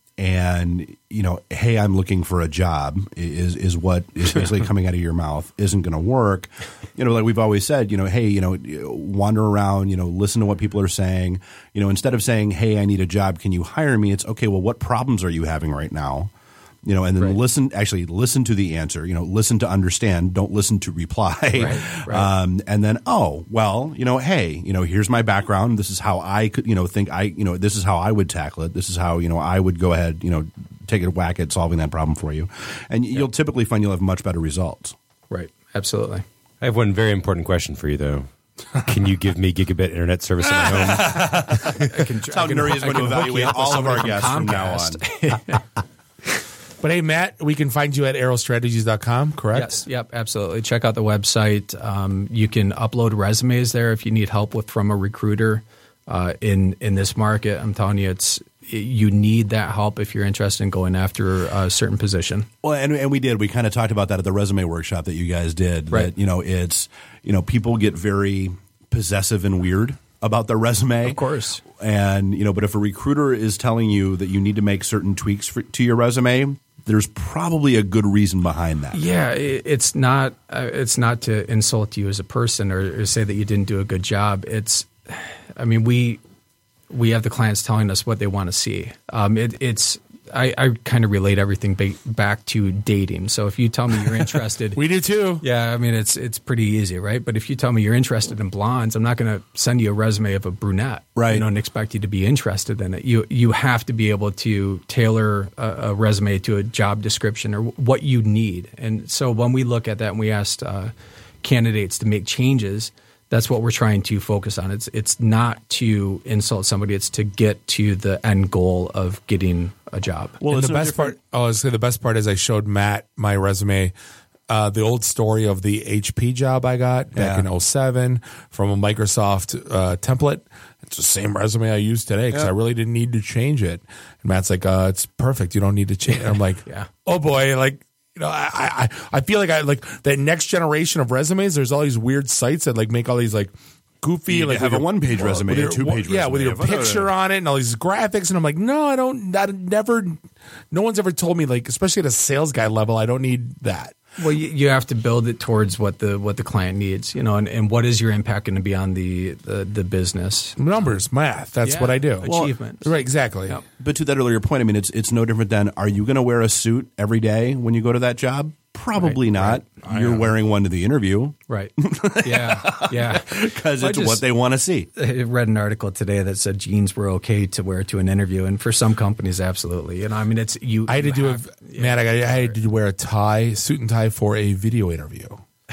and you know, hey, I'm looking for a job is is what is basically coming out of your mouth isn't going to work. You know, like we've always said, you know, hey, you know, wander around, you know, listen to what people are saying. You know, instead of saying, hey, I need a job, can you hire me? It's okay. Well, what problems are you having right now? You know, and then Right. listen, actually listen to the answer, you know, listen to understand, don't listen to reply. Right, right. Um, and then, oh, well, you know, hey, you know, here's my background. This is how I could, you know, think I, you know, this is how I would tackle it. This is how, you know, I would go ahead, you know, take a whack at solving that problem for you. And you'll typically find you'll have much better results. Right. Absolutely. I have one very important question for you, though. Can you give me gigabit internet service in my home? I can, That's how I can- Nuri is I going to can hook you evaluate up with all of our somebody guests from now on. Comcast. But hey, Matt, we can find you at arrow strategies dot com, correct? Yes, yep, absolutely. Check out the website. Um, you can upload resumes there if you need help with from a recruiter uh, in in this market. I'm telling you, it's you need that help if you're interested in going after a certain position. Well, and, and we did. We kind of talked about that at the resume workshop that you guys did. Right. That, you know, it's, you know, people get very possessive and weird about their resume. Of course. And, you know, but if a recruiter is telling you that you need to make certain tweaks for, to your resume, there's probably a good reason behind that. Yeah, it, it's not uh, it's not to insult you as a person or, or say that you didn't do a good job. It's, I mean, we we have the clients telling us what they want to see. Um, it, it's I, I kind of relate everything ba- back to dating. So if you tell me you're interested, we do too. Yeah, I mean it's it's pretty easy, right? But if you tell me you're interested in blondes, I'm not going to send you a resume of a brunette, right? You know, and expect you to be interested in it. You you have to be able to tailor a, a resume to a job description or what you need. And so when we look at that and we asked uh, candidates to make changes, that's what we're trying to focus on. It's it's not to insult somebody; it's to get to the end goal of getting a job. Well, and the best part, oh, I was say the best part is I showed Matt my resume, uh, the old story of the H P job I got back Yeah. in oh seven from a Microsoft uh, template. It's the same resume I use today because Yeah. I really didn't need to change it. And Matt's like, uh, "It's perfect. You don't need to change." it. I'm like, yeah. "Oh boy!" Like. You know, I, I I feel like I like that next generation of resumes. There's all these weird sites that like make all these like goofy, You like have with a your- one-page resume, with a your- two-page yeah, with your resume. picture on it and all these graphics. And I'm like, no, I don't. I never. No one's ever told me like, especially at a sales guy level, I don't need that. Well, you, you have to build it towards what the what the client needs, you know, and, and what is your impact going to be on the, the, the business? Numbers, math. That's Yeah, what I do. achievements. Right, exactly. Yep. But to that earlier point, I mean, it's it's no different than, are you going to wear a suit every day when you go to that job? Probably Right, not. right. You're I am. wearing one to the interview. Right. Yeah. Yeah. Because I it's just- what they want to see. I read an article today that said jeans were okay to wear to an interview, and for some companies, absolutely. And I mean, it's you. I had to you do have- a man. I, got, I had to wear a tie, suit and tie for a video interview.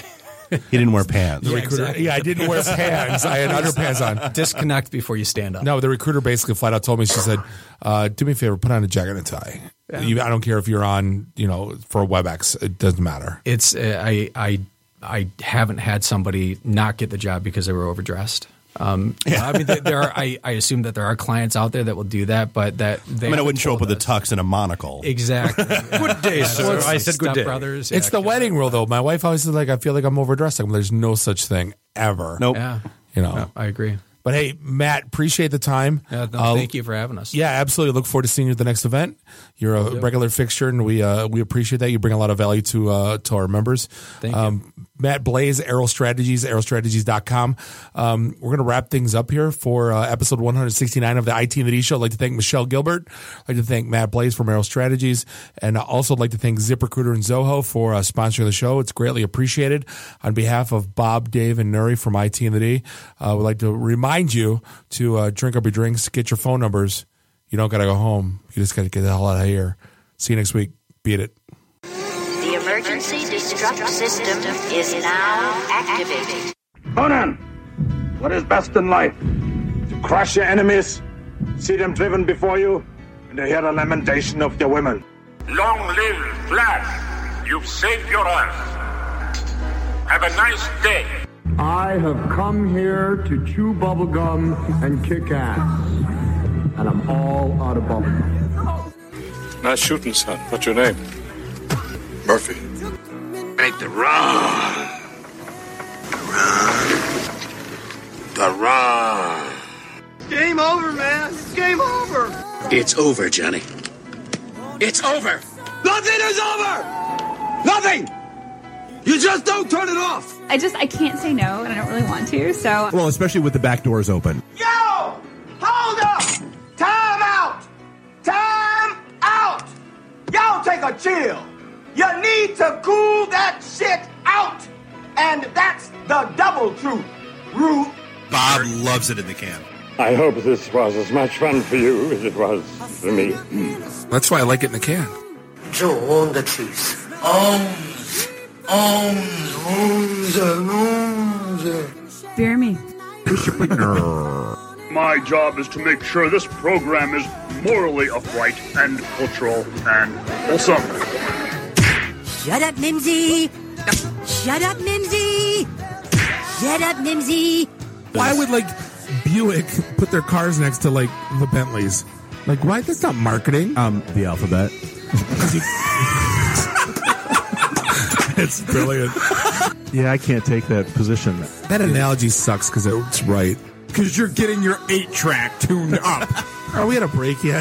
He didn't wear pants. The Yeah, recruiter, exactly. yeah, I didn't wear pants. I had underpants on. Disconnect before you stand up. No, the recruiter basically flat out told me, she said, uh, do me a favor, put on a jacket and a tie. Yeah. You, I don't care if you're on, you know, for a WebEx. It doesn't matter. It's uh, I I I haven't had somebody not get the job because they were overdressed. Um, yeah. I mean, there, there are. I, I assume that there are clients out there that will do that, but that they I mean, I wouldn't show up with us. a tux and a monocle. Exactly. Good day, sir. I said good day. Brothers. It's Yeah, the wedding rule, though. My wife always says, like, I feel like I'm overdressed. Like, there's no such thing ever. Nope. Yeah. You know, No, I agree. But hey, Matt, appreciate the time. Yeah, no, Uh, thank you for having us. Yeah, absolutely. Look forward to seeing you at the next event. You're a Yep. regular fixture, and we uh, we appreciate that. You bring a lot of value to uh, to our members. Thank um, you. Matt Blaze, Aero Strategies, aero strategies dot com. Um, we're going to wrap things up here for uh, episode one sixty-nine of the I T and the D Show. I'd like to thank Michelle Gilbert. I'd like to thank Matt Blaze from Aero Strategies. And I also like to thank ZipRecruiter and Zoho for uh, sponsoring the show. It's greatly appreciated. On behalf of Bob, Dave, and Nuri from I T and the D, uh, we'd like to remind you to uh, drink up your drinks, get your phone numbers. You don't got to go home. You just got to get the hell out of here. See you next week. Beat it. The emergency destruct system is now activated. Conan, what is best in life? To crush your enemies, see them driven before you, and to hear the lamentation of their women. Long live Flash! You've saved your Earth. Have a nice day. I have come here to chew bubblegum and kick ass. And I'm all out of bubblegum. Nice shooting, son. What's your name? Murphy. Make the run. The run. The run. Game over, man. It's game over. It's over, Johnny. It's over. Nothing is over. Nothing. You just don't turn it off. I just, I can't say no, and I don't really want to, so. Well, especially with the back doors open. Yo! Hold up! Time out! Time out! Y'all take a chill. You need to cool that shit out. And that's the double truth. Root. Bob loves it in the can. I hope this was as much fun for you as it was for me. That's why I like it in the can. Joe owned the truth. Owns. Owns. Owns. Owns. Fear me. My job is to make sure this program is morally upright and cultural and wholesome. Shut up, Mimsy! Shut up, Mimsy! Shut up, Mimsy! Why would like Buick put their cars next to like the Bentleys? Like, why? That's not marketing. Um, the alphabet. It's brilliant. Yeah, I can't take that position. That analogy sucks because it's right. Because you're getting your eight track tuned up. Are we at a break yet?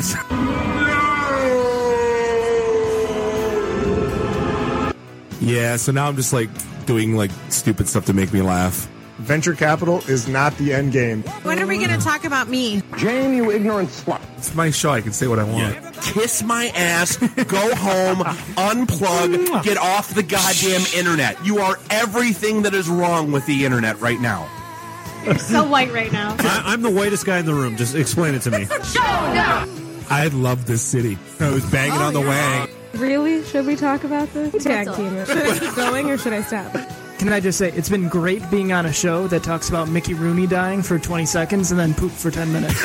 Yeah, so now I'm just like doing like stupid stuff to make me laugh. Venture capital is not the end game. When are we going to talk about me? Jane, you ignorant slut. It's my show. I can say what I want. Yeah. Kiss my ass, go home, unplug, get off the goddamn internet. You are everything that is wrong with the internet right now. You're so white right now. I, I'm the whitest guy in the room. Just explain it to me. Show no. I love this city. I was banging Oh, on the yeah. wang. Really? Should we talk about this? Tag team it. Should I keep going or should I stop? Can I just say, it's been great being on a show that talks about Mickey Rooney dying for twenty seconds and then poop for ten minutes.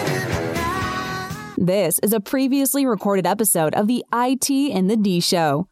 This is a previously recorded episode of the I T and the D Show.